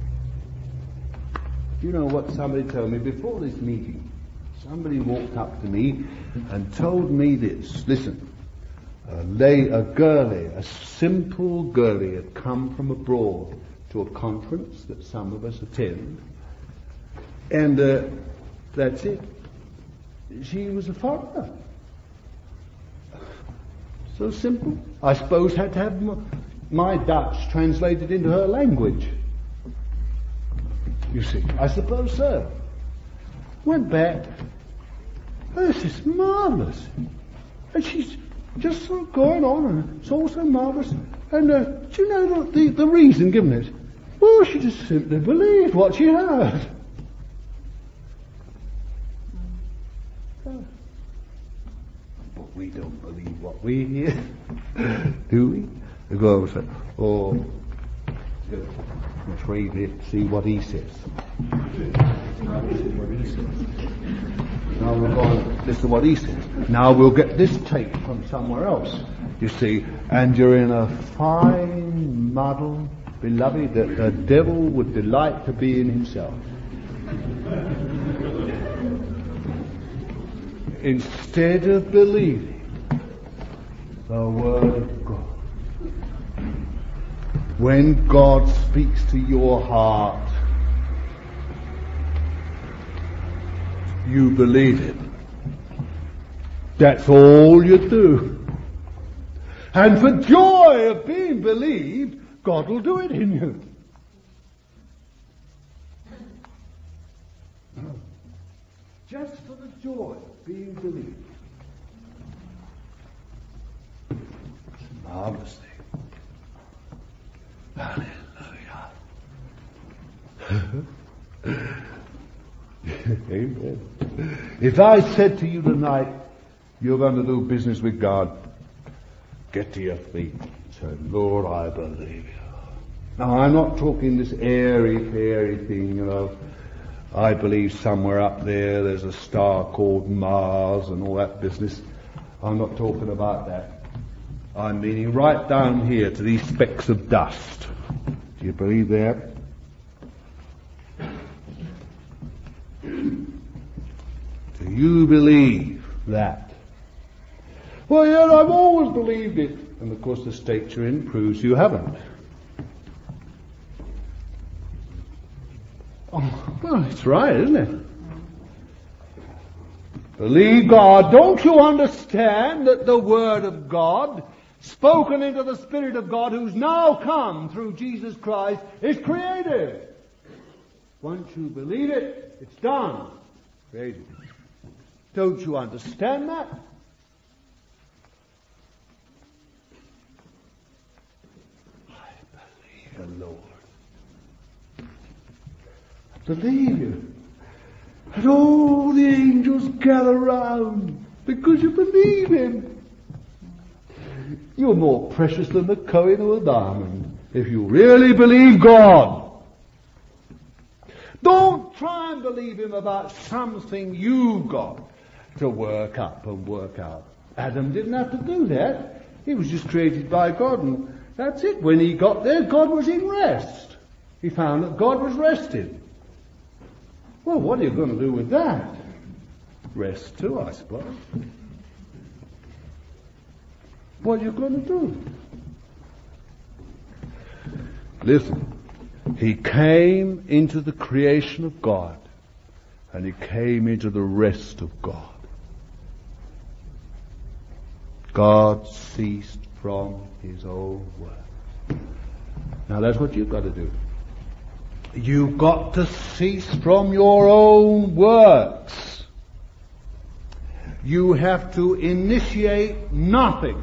Speaker 1: You know what somebody told me before this meeting? Somebody walked up to me and told me this. Listen, a, lay, a girlie, a simple girlie had come from abroad to a conference that some of us attend. And uh, that's it. She was a foreigner. So simple. I suppose had to have my Dutch translated into her language. You see, I suppose so. Went back. Oh, this is marvellous. And she's just sort of going on, and it's all so marvellous. And uh, do you know the, the, the reason given it? Well, she just simply believed what she heard. But we don't believe what we hear, do we? We go over and say, oh, let's read it, see what he says. Now we're going to listen to what he says. Now we'll get this tape from somewhere else, you see, and you're in a fine muddle, beloved, that the devil would delight to be in himself. Instead of believing the Word of God. When God speaks to your heart, you believe it. That's all you do. And for joy of being believed, God will do it in you. just for the joy of being believed. It's a marvelous thing. Hallelujah. Amen. If I said to you tonight, you're going to do business with God, get to your feet and say, Lord, I believe you. Now, I'm not talking this airy, fairy thing, you know. I believe somewhere up there there's a star called Mars and all that business. I'm not talking about that. I'm meaning right down here to these specks of dust. Do you believe that? Do you believe that? Well, yeah, I've always believed it. And of course the state you're in proves you haven't. Oh, well, it's right, isn't it? Believe God. Don't you understand that the Word of God, spoken into the Spirit of God, who's now come through Jesus Christ, is creative? Once you believe it, it's done. Creative. Don't you understand that? I believe you, Lord. Believe you. And all the angels gather round because you believe him. You're more precious than the coin or the diamond if you really believe God. Don't try and believe him about something you've got to work up and work out. Adam didn't have to do that. He was just created by God, and that's it. When he got there, God was in rest. He found that God was resting. Well, what are you going to do with that? Rest too, I suppose. What are you going to do? Listen, he came into the creation of God, and he came into the rest of God. God ceased from his own work. Now that's what you've got to do. You've got to cease from your own works. You have to initiate nothing.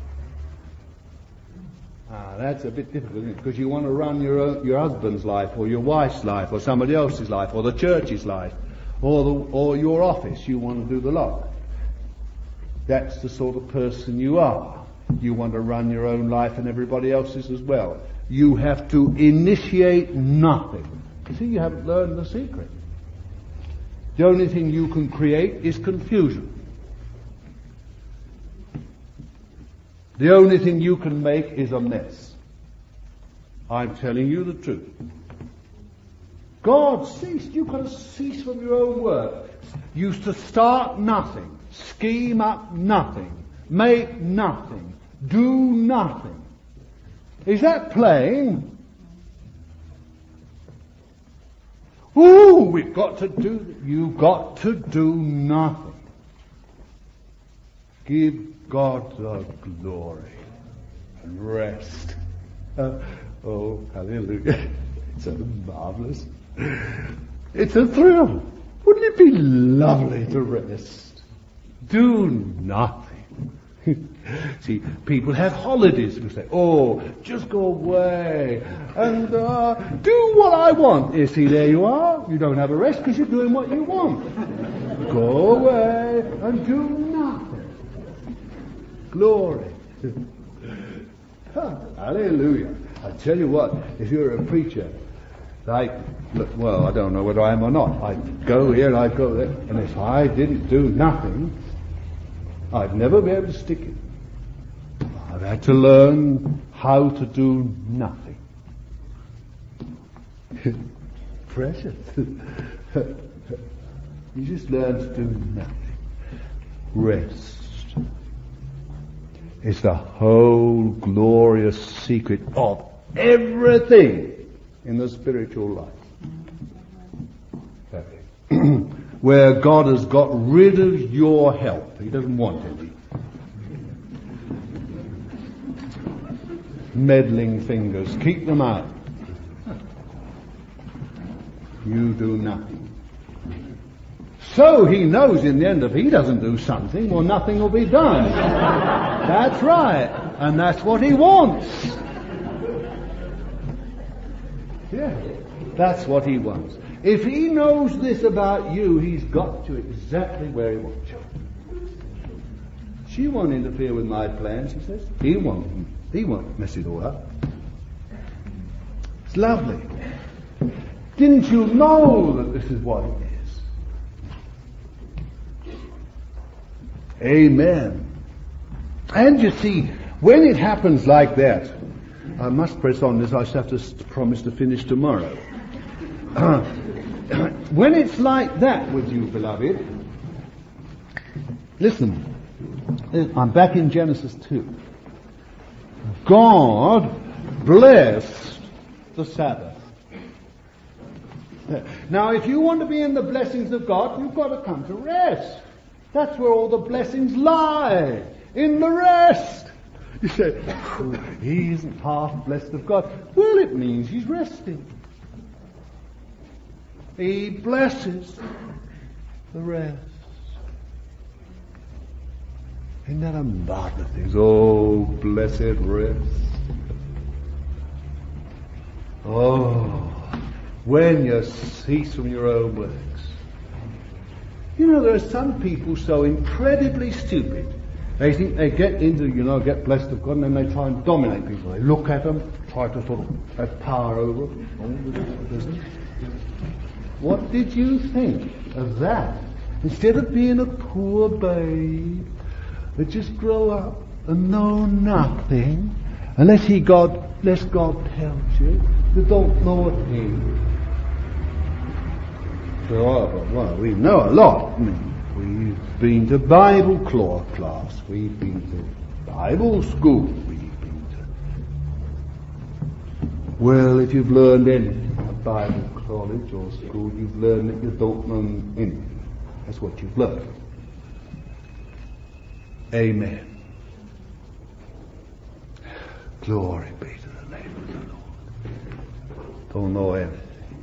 Speaker 1: Ah, that's a bit difficult, isn't it? Because you want to run your own, your husband's life, or your wife's life, or somebody else's life, or the church's life, or the, or your office. You want to do the lot. That's the sort of person you are. You want to run your own life and everybody else's as well. You have to initiate nothing. You see, you haven't learned the secret. The only thing you can create is confusion. The only thing you can make is a mess. I'm telling you the truth. God ceased. You've got to cease from your own work. Used to start nothing, scheme up nothing, make nothing, do nothing. Is that plain? Ooh, we've got to do, you've got to do nothing. Give God the glory and rest. Uh, oh, hallelujah. It's so marvelous. It's a thrill. Wouldn't it be lovely to rest? Do nothing. See, people have holidays and say, oh, just go away and uh, do what I want. You see, there you are. You don't have a rest because you're doing what you want. Go away and do nothing. Glory. Hallelujah. I tell you what, if you're a preacher, like, look, well, I don't know whether I am or not. I'd go here and I'd go there, and if I didn't do nothing, I'd never be able to stick it. I've had to learn how to do nothing. Precious. You just learn to do nothing. Rest. It's the whole glorious secret of everything in the spiritual life. Where God has got rid of your help. He doesn't want any. Meddling fingers. Keep them out. You do nothing. So he knows in the end if he doesn't do something, well, nothing will be done. That's right. And that's what he wants. Yeah, that's what he wants. If he knows this about you, he's got you exactly where he wants you. She won't interfere with my plans, he says. He won't. He won't mess it all up. It's lovely. Didn't you know that this is what it is? Amen. And you see, when it happens like that, I must press on this, I shall have to promise to finish tomorrow. Uh, when it's like that with you, beloved, listen, I'm back in Genesis two. God blessed the Sabbath. Now, if you want to be in the blessings of God, you've got to come to rest. That's where all the blessings lie, in the rest. You say, oh, he isn't half blessed of God. Well, it means he's resting. He blesses the rest. Isn't that a marvelous thing? Oh, blessed rest. Oh, when you cease from your own works. You know, there are some people so incredibly stupid. They think they get into, you know, get blessed of God, and then they try and dominate people. They look at them, try to sort of have power over them. What did you think of that? Instead of being a poor babe that just grow up and know nothing, unless he God, unless God tells you, you don't know a thing. So, oh, well, we know a lot. I mean, we've been to Bible class, we've been to Bible school, we've been to... Well, if you've learned anything at Bible college or school, you've learned that you don't know anything. That's what you've learned. Amen. Glory be to the name of the Lord. Don't know anything.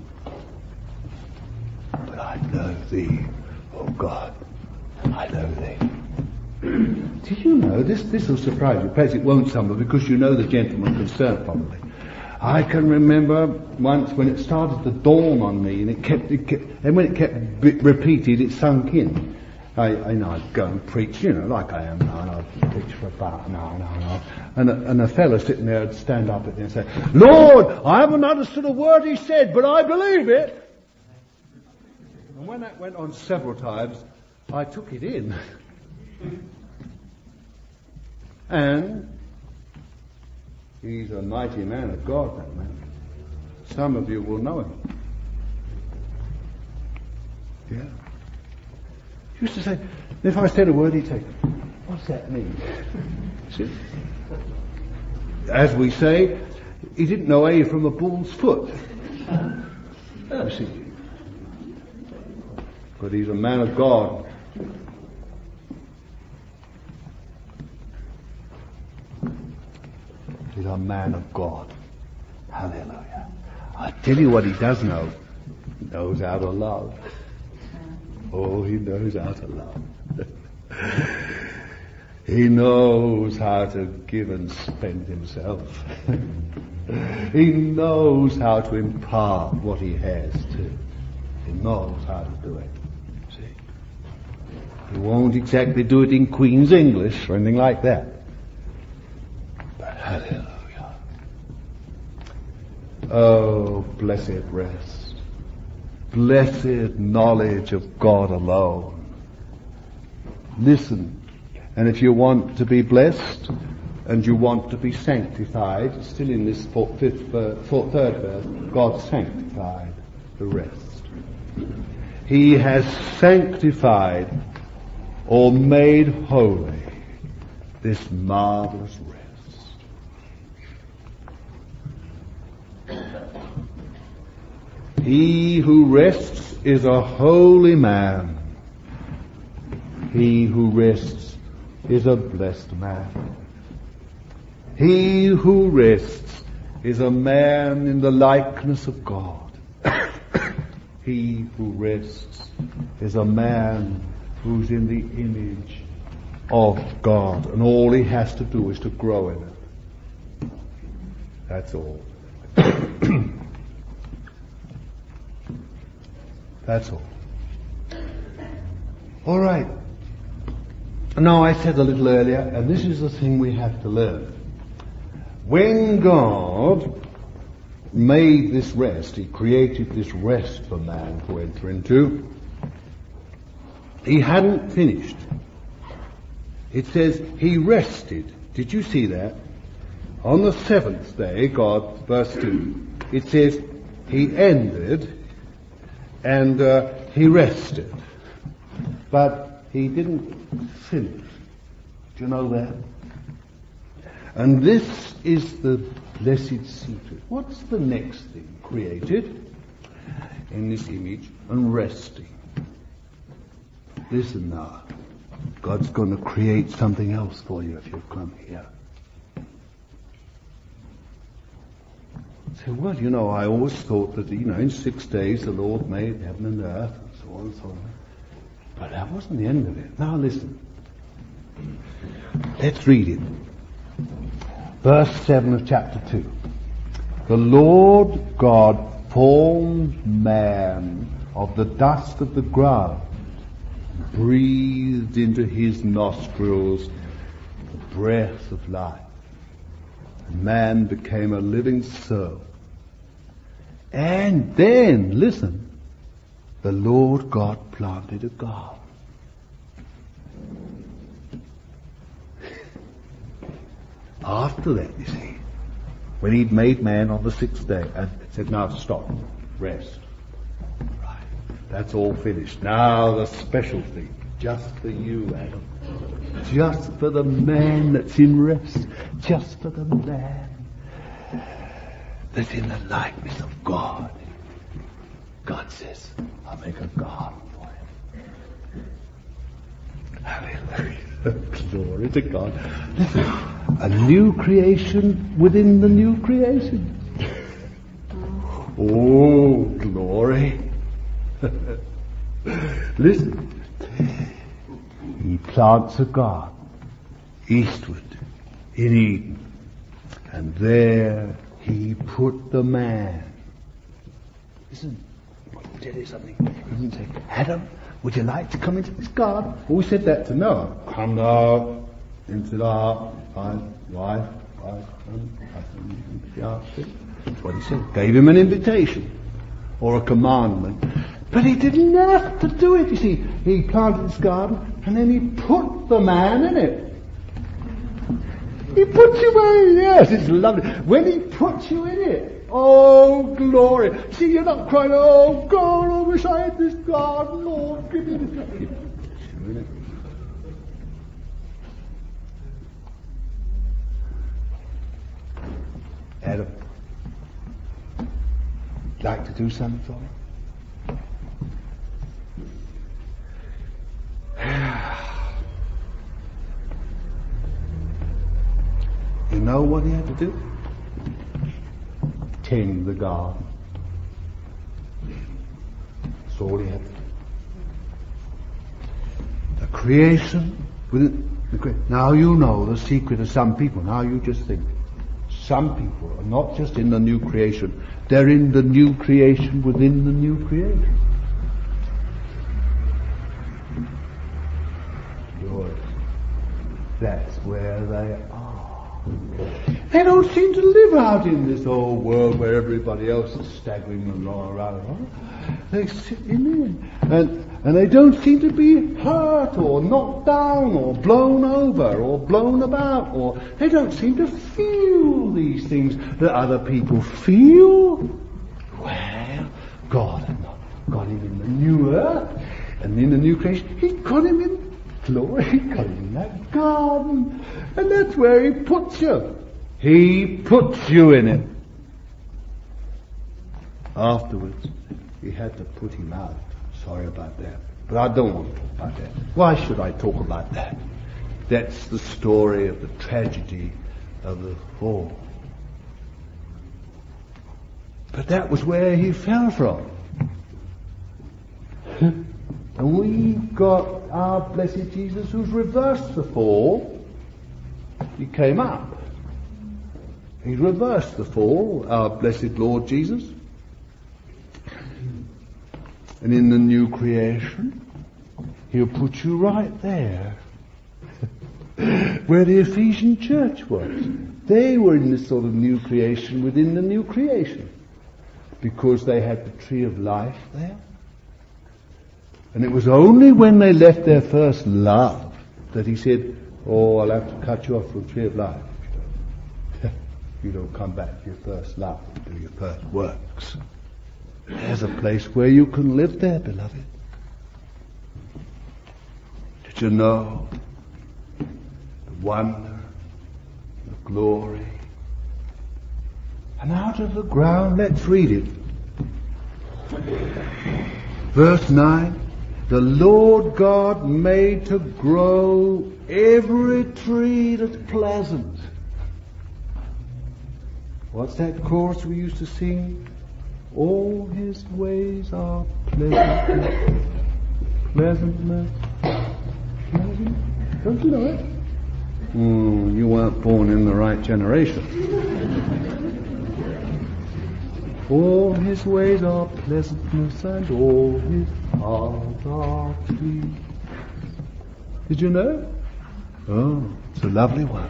Speaker 1: But I know thee, oh God. I know thee. Do you know, this this will surprise you. Perhaps it won't, some of it, because you know the gentleman concerned, probably. I can remember once when it started to dawn on me, and it kept, it kept and when it kept b- repeated, it sunk in. I, I know I'd go and preach, you know, like I am now, and I'd preach for about an hour, an hour, an hour. And a, and a fellow sitting there would stand up at me and say, Lord, I haven't understood a word he said, but I believe it. And when that went on several times, I took it in. And he's a mighty man of God, that man. Some of you will know him. Yeah. He used to say, if I said a word, he'd say, what's that mean? See? As we say, he didn't know A from a bull's foot. You see. But he's a man of God. He's a man of God. Hallelujah. I tell you what he does know. He knows how to love. Oh, he knows how to love. He knows how to give and spend himself. He knows how to impart what he has too. He knows how to do it. See? He won't exactly do it in Queen's English or anything like that. But hallelujah. Oh, blessed rest. Blessed knowledge of God alone. Listen, and if you want to be blessed and you want to be sanctified, still in this fourth, fifth, uh, fourth, third verse, God sanctified the rest. He has sanctified or made holy this marvelous rest. He who rests is a holy man. He who rests is a blessed man. He who rests is a man in the likeness of God. He who rests is a man who's in the image of God, and all he has to do is to grow in it. That's all. That's all. All right. Now, I said a little earlier, and this is the thing we have to learn. When God made this rest, he created this rest for man to enter into, he hadn't finished. It says he rested. Did you see that? On the seventh day, God, verse two, it says he ended and uh, he rested. But he didn't finish. Do you know that? And this is the blessed secret. What's the next thing created in this image? And resting. Listen now. God's going to create something else for you if you come here. Say, well, you know, I always thought that, you know, in six days the Lord made heaven and earth and so on and so on. But that wasn't the end of it. Now listen. Let's read it. Verse seven of chapter two. The Lord God formed man of the dust of the ground, breathed into his nostrils the breath of life. And man became a living soul. And then, listen, the Lord God planted a garden. After that, you see, when he'd made man on the sixth day and said, now stop, rest. Right, that's all finished. Now the special thing, just for you, Adam. Just for the man that's in rest. Just for the man that's in the likeness of God. God says, I'll make a garden for him. Hallelujah. Glory to God. Listen, a new creation within the new creation. Oh, glory. Listen. He plants a garden eastward in Eden. And there he put the man. Listen, I want to tell you something. He didn't say, Adam, would you like to come into this garden? Well, we said that to Noah. Come now into the ark, wife, wife, wife, husband, the ark. That's what he said. Gave him an invitation or a commandment. But he didn't have to do it, you see. He planted this garden and then he put the man in it. He puts you in, yes, it's lovely. When he puts you in it, oh, glory. See, you're not crying, oh, God, I wish I had this garden, Lord, give me this. He puts you in it. Adam, like to do something for me? You know what he had to do? Tend the garden. That's all he had to do. The creation within the cre- Now you know the secret of some people. Now you just think. Some people are not just in the new creation, they're in the new creation within the new creation. Yours. That's where they are. They don't seem to live out in this old world where everybody else is staggering along around. They sit in there. And, and they don't seem to be hurt or knocked down or blown over or blown about, or they don't seem to feel these things that other people feel. Well, God had not got him in the new earth and in the new creation. He got him in glory. He got him in that garden. And that's where he puts you. He puts you in it. Afterwards, he had to put him out. Sorry about that. But I don't want to talk about that. Why should I talk about that? That's the story of the tragedy of the fall. But that was where he fell from. And we've got our blessed Jesus who's reversed the fall. He came up. He reversed the fall, our blessed Lord Jesus. And in the new creation, He'll put you right there. Where the Ephesian church was. They were in this sort of new creation within the new creation. Because they had the tree of life there. And it was only when they left their first love that He said, oh, I'll have to cut you off from the tree of life. You don't come back to your first love, do your first works. There's a place where you can live there, beloved. Did you know the wonder, the glory? And out of the ground, let's read it. Verse nine, the Lord God made to grow every tree that's pleasant. What's that chorus we used to sing? All His ways are pleasant, pleasantness, pleasant. Don't you know it? Mm, you weren't born in the right generation. All His ways are pleasantness and all His paths are peace. Did you know? Oh, it's a lovely one.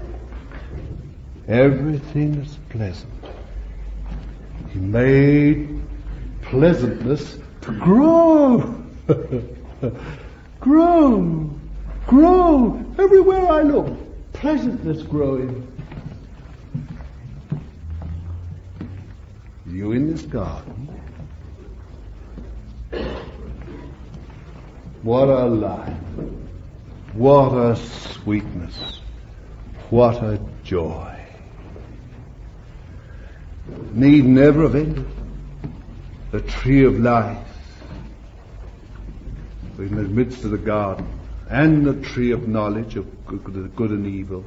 Speaker 1: Everything is pleasant. He made pleasantness to grow. grow. Grow. Everywhere I look, pleasantness growing. You in this garden. What a life. What a sweetness. What a joy. Need never have ended. The tree of life in the midst of the garden, and the tree of knowledge of good, good and evil.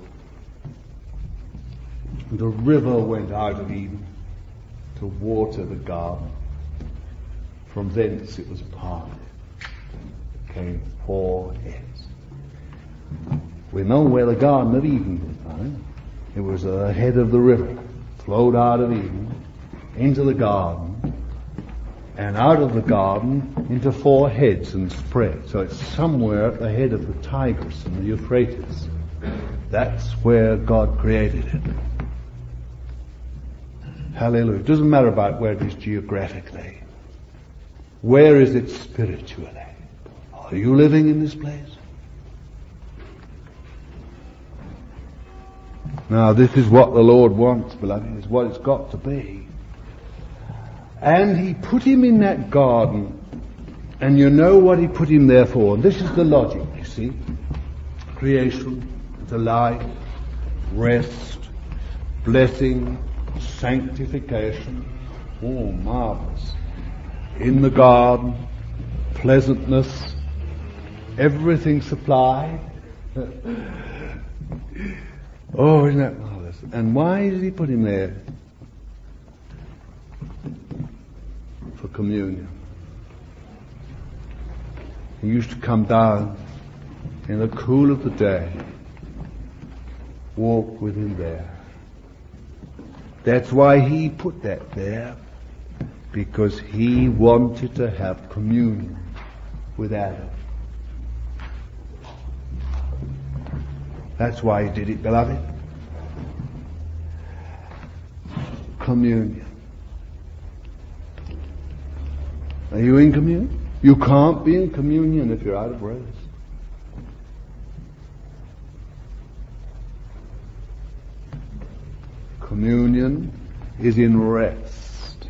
Speaker 1: The river went out of Eden to water the garden. From thence it was parted. It came four heads. We know where the Garden of Eden was found. It was the head of the river. Flowed out of Eden into the garden, and out of the garden into four heads and spread. So it's somewhere at the head of the Tigris and the Euphrates. That's where God created it. Hallelujah. It doesn't matter about where it is geographically. Where is it spiritually? Are you living in this place? Now, this is what the Lord wants, beloved. It's what it's got to be. And He put him in that garden, and you know what He put him there for. And this is the logic, you see. Creation, delight, rest, blessing, sanctification. Oh, marvelous. In the garden, pleasantness, everything supplied. Oh, isn't that marvelous? And why did He put him there? For communion. He used to come down in the cool of the day, walk with Him there. That's why He put that there, because He wanted to have communion with Adam. That's why He did it, beloved. Communion. Are you in communion? You can't be in communion if you're out of rest. Communion is in rest.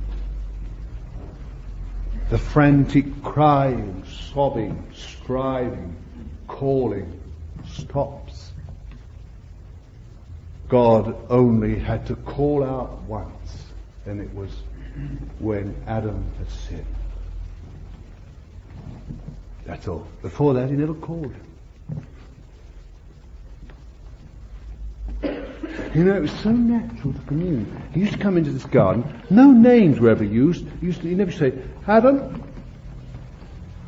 Speaker 1: The frantic crying, sobbing, striving, calling stops. God only had to call out once, and it was when Adam had sinned. That's all. Before that, He never called him. You know, it was so natural to commune. He used to come into this garden. No names were ever used. He used to, he never say, Adam,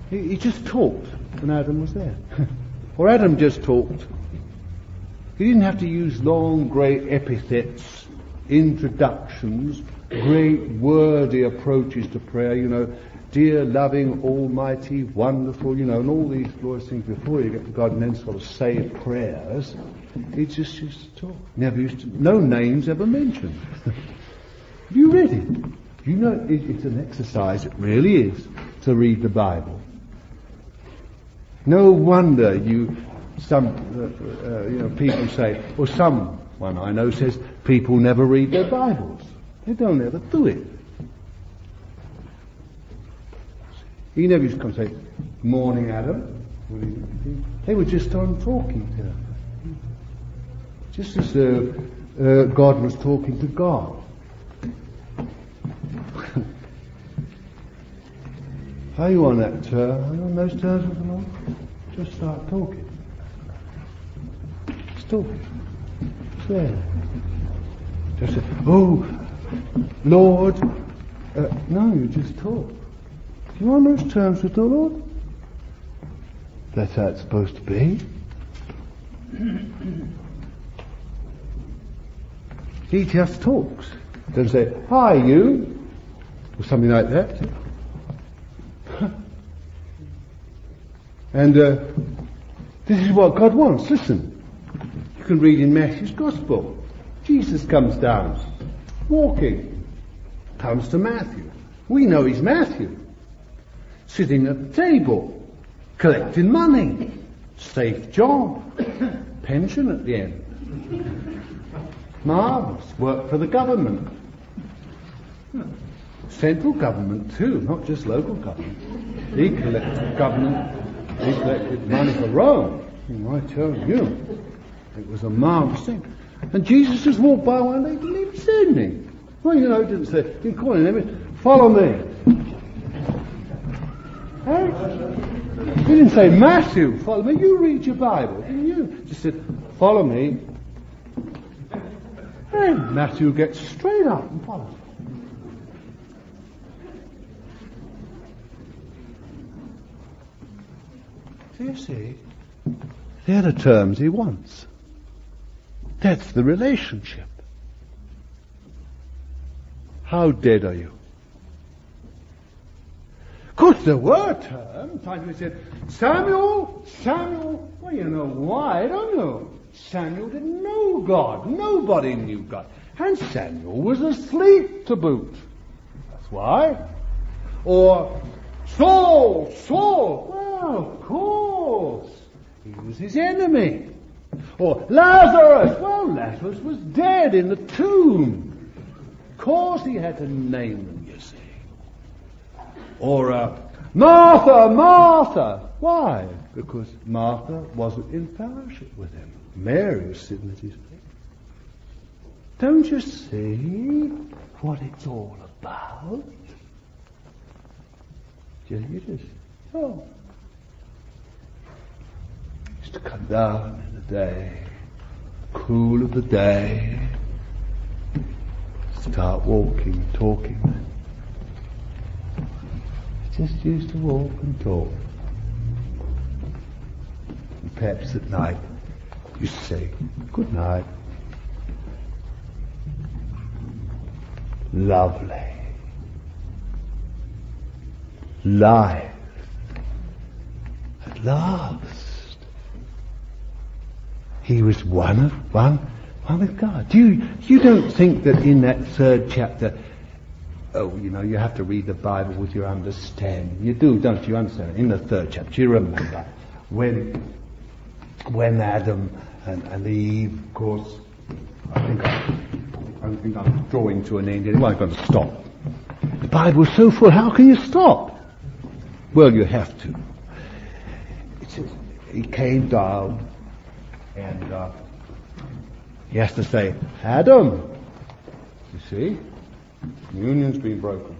Speaker 1: He, he just talked when Adam was there. Or Adam just talked. He didn't have to use long, great epithets, introductions, great wordy approaches to prayer, you know, dear, loving, almighty, wonderful, you know, and all these glorious things before you get to God and then sort of say prayers. He just used to talk. Never used to, no names ever mentioned. Have you read it? You know, it, it's an exercise, it really is, to read the Bible. No wonder you, some, uh, uh, you know, people say, or someone I know says, people never read their Bibles. They don't ever do it. He never used to come and say, morning, Adam. They were just on talking to him. Just as uh, uh, God was talking to God. Are you on that term? Are you on those terms with the Lord? Just start talking. Just talking. It's there. Just say, oh, Lord. Uh, no, you just talk. Do you want those terms with the Lord? That's how it's supposed to be. He just talks. Doesn't say, hi you, or something like that. And uh, this is what God wants. Listen, you can read in Matthew's Gospel. Jesus comes down, walking, comes to Matthew. We know he's Matthew. Sitting at the table, collecting money, safe job, pension at the end. Marvellous, work for the government. Central government too, not just local government. He collected government, he collected money for Rome. I tell you, it was a marvellous thing. And Jesus just walked by one day, didn't even say anything. Well, you know, didn't say, didn't call him, follow me. Hey? He didn't say, Matthew, follow me. You read your Bible, didn't you? Just said, follow me. And Matthew gets straight up and follows. So you see, they're the terms he wants. That's the relationship. How dead are you? Of course there were terms. Times we said, Samuel, Samuel. Well, you know why, don't you? Samuel didn't know God. Nobody knew God. And Samuel was asleep to boot. That's why. Or, Saul, Saul. Well, of course. He was his enemy. Or, Lazarus. Well, Lazarus was dead in the tomb. Of course he had to name them, you see. Or, uh, Martha, Martha. Why? Because Martha wasn't in fellowship with him. Mary was sitting at his feet. Don't you see what it's all about? You just, oh. Used to come down in the day, cool of the day, start walking, talking. Just used to walk and talk. And perhaps at night, you say, good night. Lovely. Life. At last. He was one of, one, one with God. You, you don't think that in that third chapter, oh, you know, you have to read the Bible with your understanding. You do, don't you understand? In the third chapter, you remember when, when Adam and, and Eve, of course, I think, I, I think I'm drawing to an end anyway. I'm going to stop. The Bible's so full, how can you stop? Well, you have to. It says, he came down and uh, he has to say, Adam, you see, union's been broken.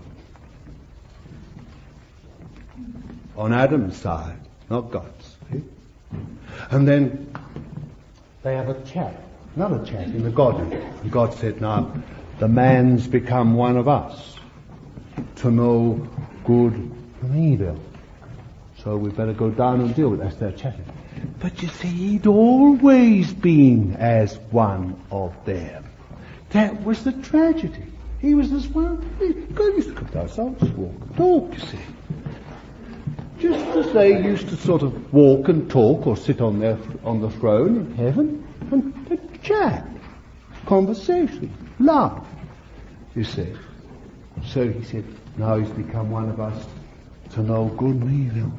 Speaker 1: On Adam's side, not God's. See? And then they have a chat, another chat in the garden. And God said, now, the man's become one of us to know good from evil. So we better go down and deal with that. They're chatting. But you see, he'd always been as one of them. That was the tragedy. He was as one. God used to come down, so just walk and talk, you see. Just as they used to sort of walk and talk or sit on their on the throne in heaven and, and chat, conversation, love, you see. So he said, now he's become one of us to know good and evil.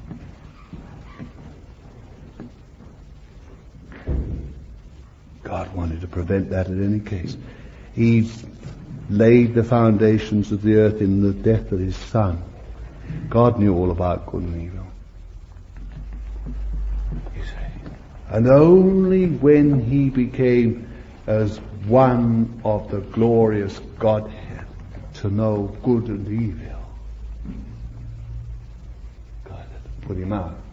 Speaker 1: God wanted to prevent that in any case. He's laid the foundations of the earth in the death of his Son. God knew all about good and evil. You see. And only when he became as one of the glorious Godhead to know good and evil, God had to put him out.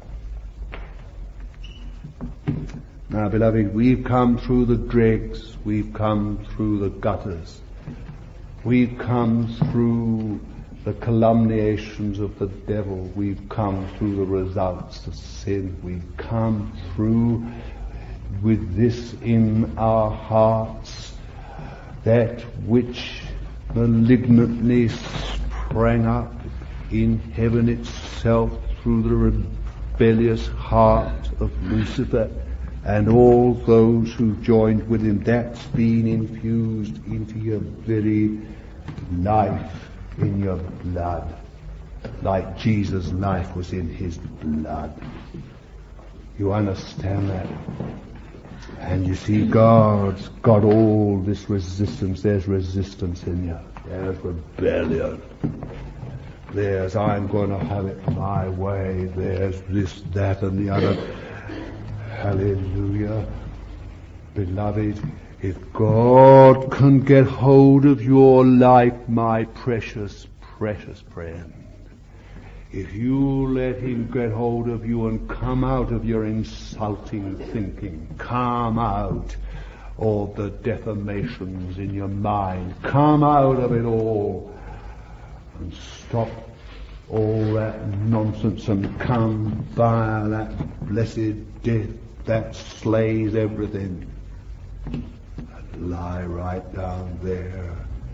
Speaker 1: Now, beloved, we've come through the dregs, we've come through the gutters, we've come through the calumniations of the devil, we've come through the results of sin, we've come through with this in our hearts, that which malignantly sprang up in heaven itself through the rebellious heart of Lucifer, and all those who joined with him. That's been infused into your very life, in your blood, like Jesus' life was in his blood. You understand that? And you see, God's got all this resistance. There's resistance in you. There's rebellion. There's, I'm going to have it my way. There's this, that, and the other. Hallelujah. Beloved, if God can get hold of your life, my precious, precious friend, if you let him get hold of you and come out of your insulting thinking, come out of the defamations in your mind, come out of it all and stop all that nonsense and come by that blessed death that slays everything, and lie right down there.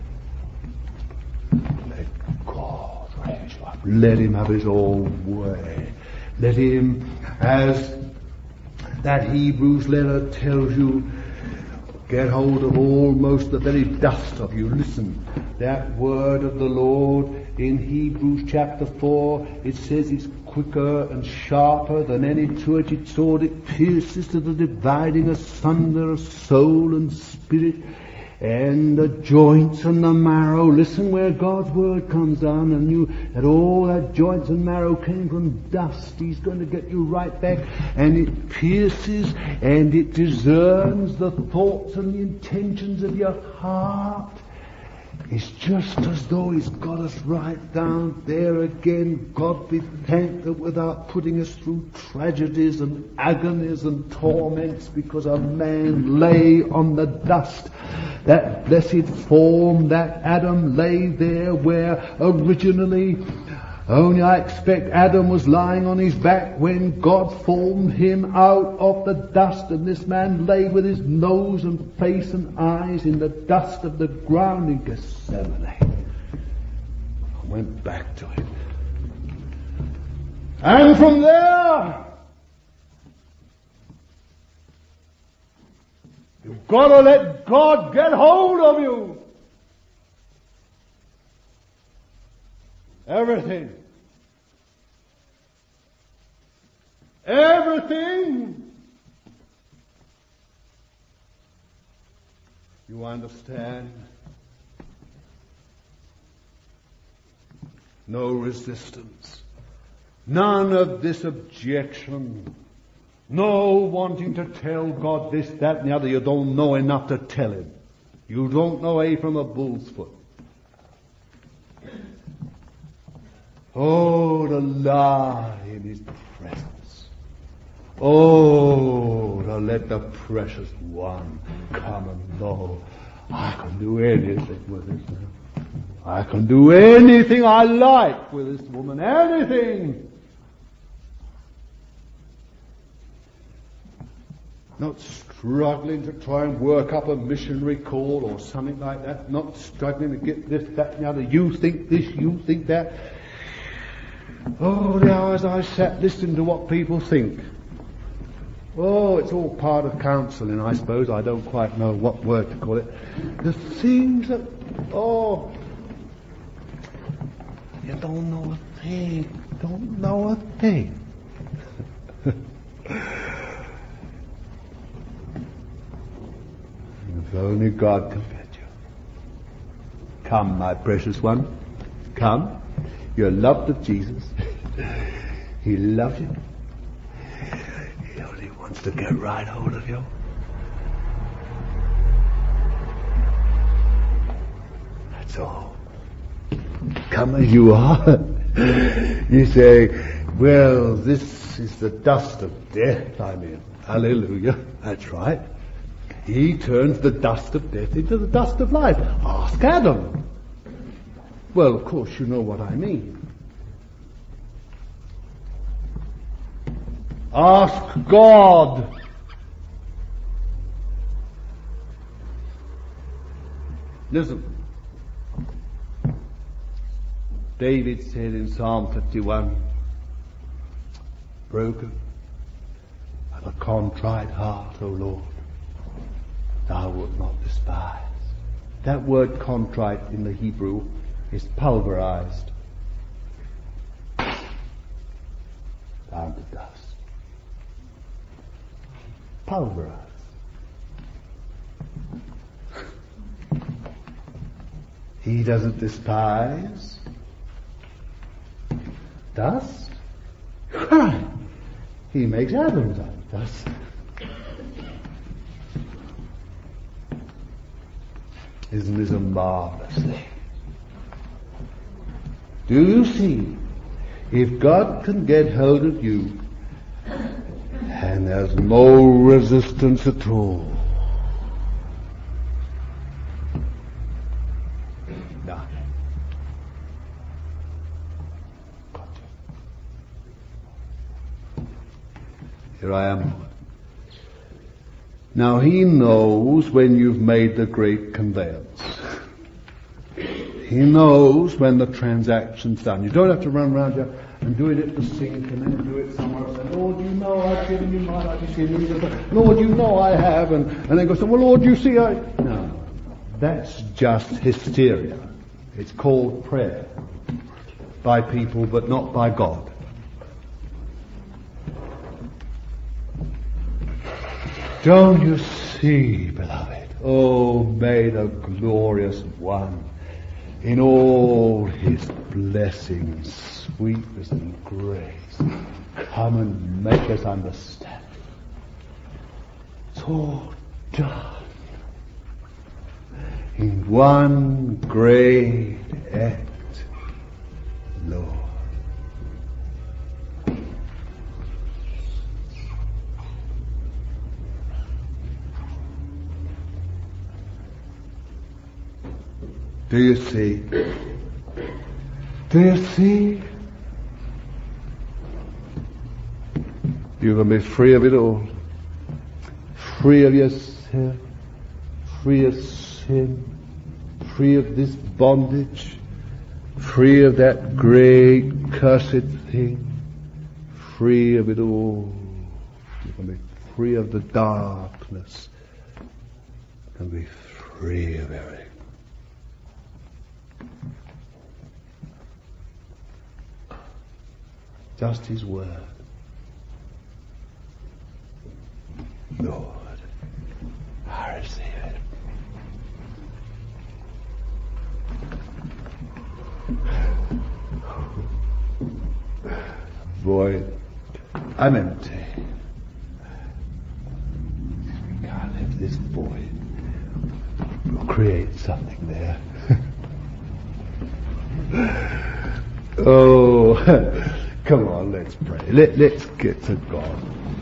Speaker 1: Let God raise you up. Let him have his own way. Let him, as that Hebrews letter tells you, get hold of almost the very dust of you. Listen, that word of the Lord in Hebrews chapter four, it says it's quicker and sharper than any two-edged sword. It pierces to the dividing asunder of soul and spirit and the joints and the marrow. Listen where God's word comes down, and you, that all that joints and marrow came from dust. He's going to get you right back, and it pierces and it discerns the thoughts and the intentions of your heart. It's just as though he's got us right down there again. God be thanked that without putting us through tragedies and agonies and torments because a man lay on the dust, that blessed form, that Adam lay there where originally only I expect Adam was lying on his back when God formed him out of the dust, and this man lay with his nose and face and eyes in the dust of the ground in Gethsemane. I went back to it. And from there, you've got to let God get hold of you. Everything. Everything. You understand? No resistance. None of this objection. No wanting to tell God this, that, and the other. You don't know enough to tell him. You don't know A from a bull's foot. Oh, to lie in his presence. Oh, to let the precious one come and know, I can do anything with this man. I can do anything I like with this woman. Anything. Not struggling to try and work up a missionary call or something like that. Not struggling to get this, that, and the other. You think this, you think that. Oh, the hours I sat listening to what people think. Oh, it's all part of counselling, I suppose. I don't quite know what word to call it. The things that, oh, you don't know a thing. Don't know a thing. If only God can get you. Come, my precious one. Come. You're loved of Jesus. He loves you. He only wants to get right hold of you. That's all. Come as you are. You say, well, this is the dust of death I'm in. Hallelujah. That's right. He turns the dust of death into the dust of life. Ask Adam. Well, of course, you know what I mean. Ask God. Listen. David said in Psalm fifty-one, broken and a contrite heart, O Lord, thou wilt not despise. That word contrite in the Hebrew is pulverized down to dust. Pulverized. He doesn't despise dust. He makes atoms out of dust. Isn't this a marvelous thing? Do you see? If God can get hold of you, and there's no resistance at all. None. Here I am. Now he knows when you've made the great conveyance. He knows when the transaction's done. You don't have to run around here and doing it to sink and then do it somewhere else. And, Lord, you know I've given you mine, I've given you this. Lord, you know I have. And, and then go, well, Lord, you see I... No, that's just hysteria. It's called prayer by people, but not by God. Don't you see, beloved? Oh, may the glorious one, in all his blessings, sweetness and grace, come and make us understand. It's all done in one great act, Lord. Do you see? Do you see? You can be free of it all. Free of yourself. Free of sin. Free of this bondage. Free of that great cursed thing. Free of it all. You can be free of the darkness. You can be free of everything. Just his word. Lord, I receive it. Void. I'm empty. We can't have this void. We'll create something there. Oh, come on, let's pray. Let, let's get to God.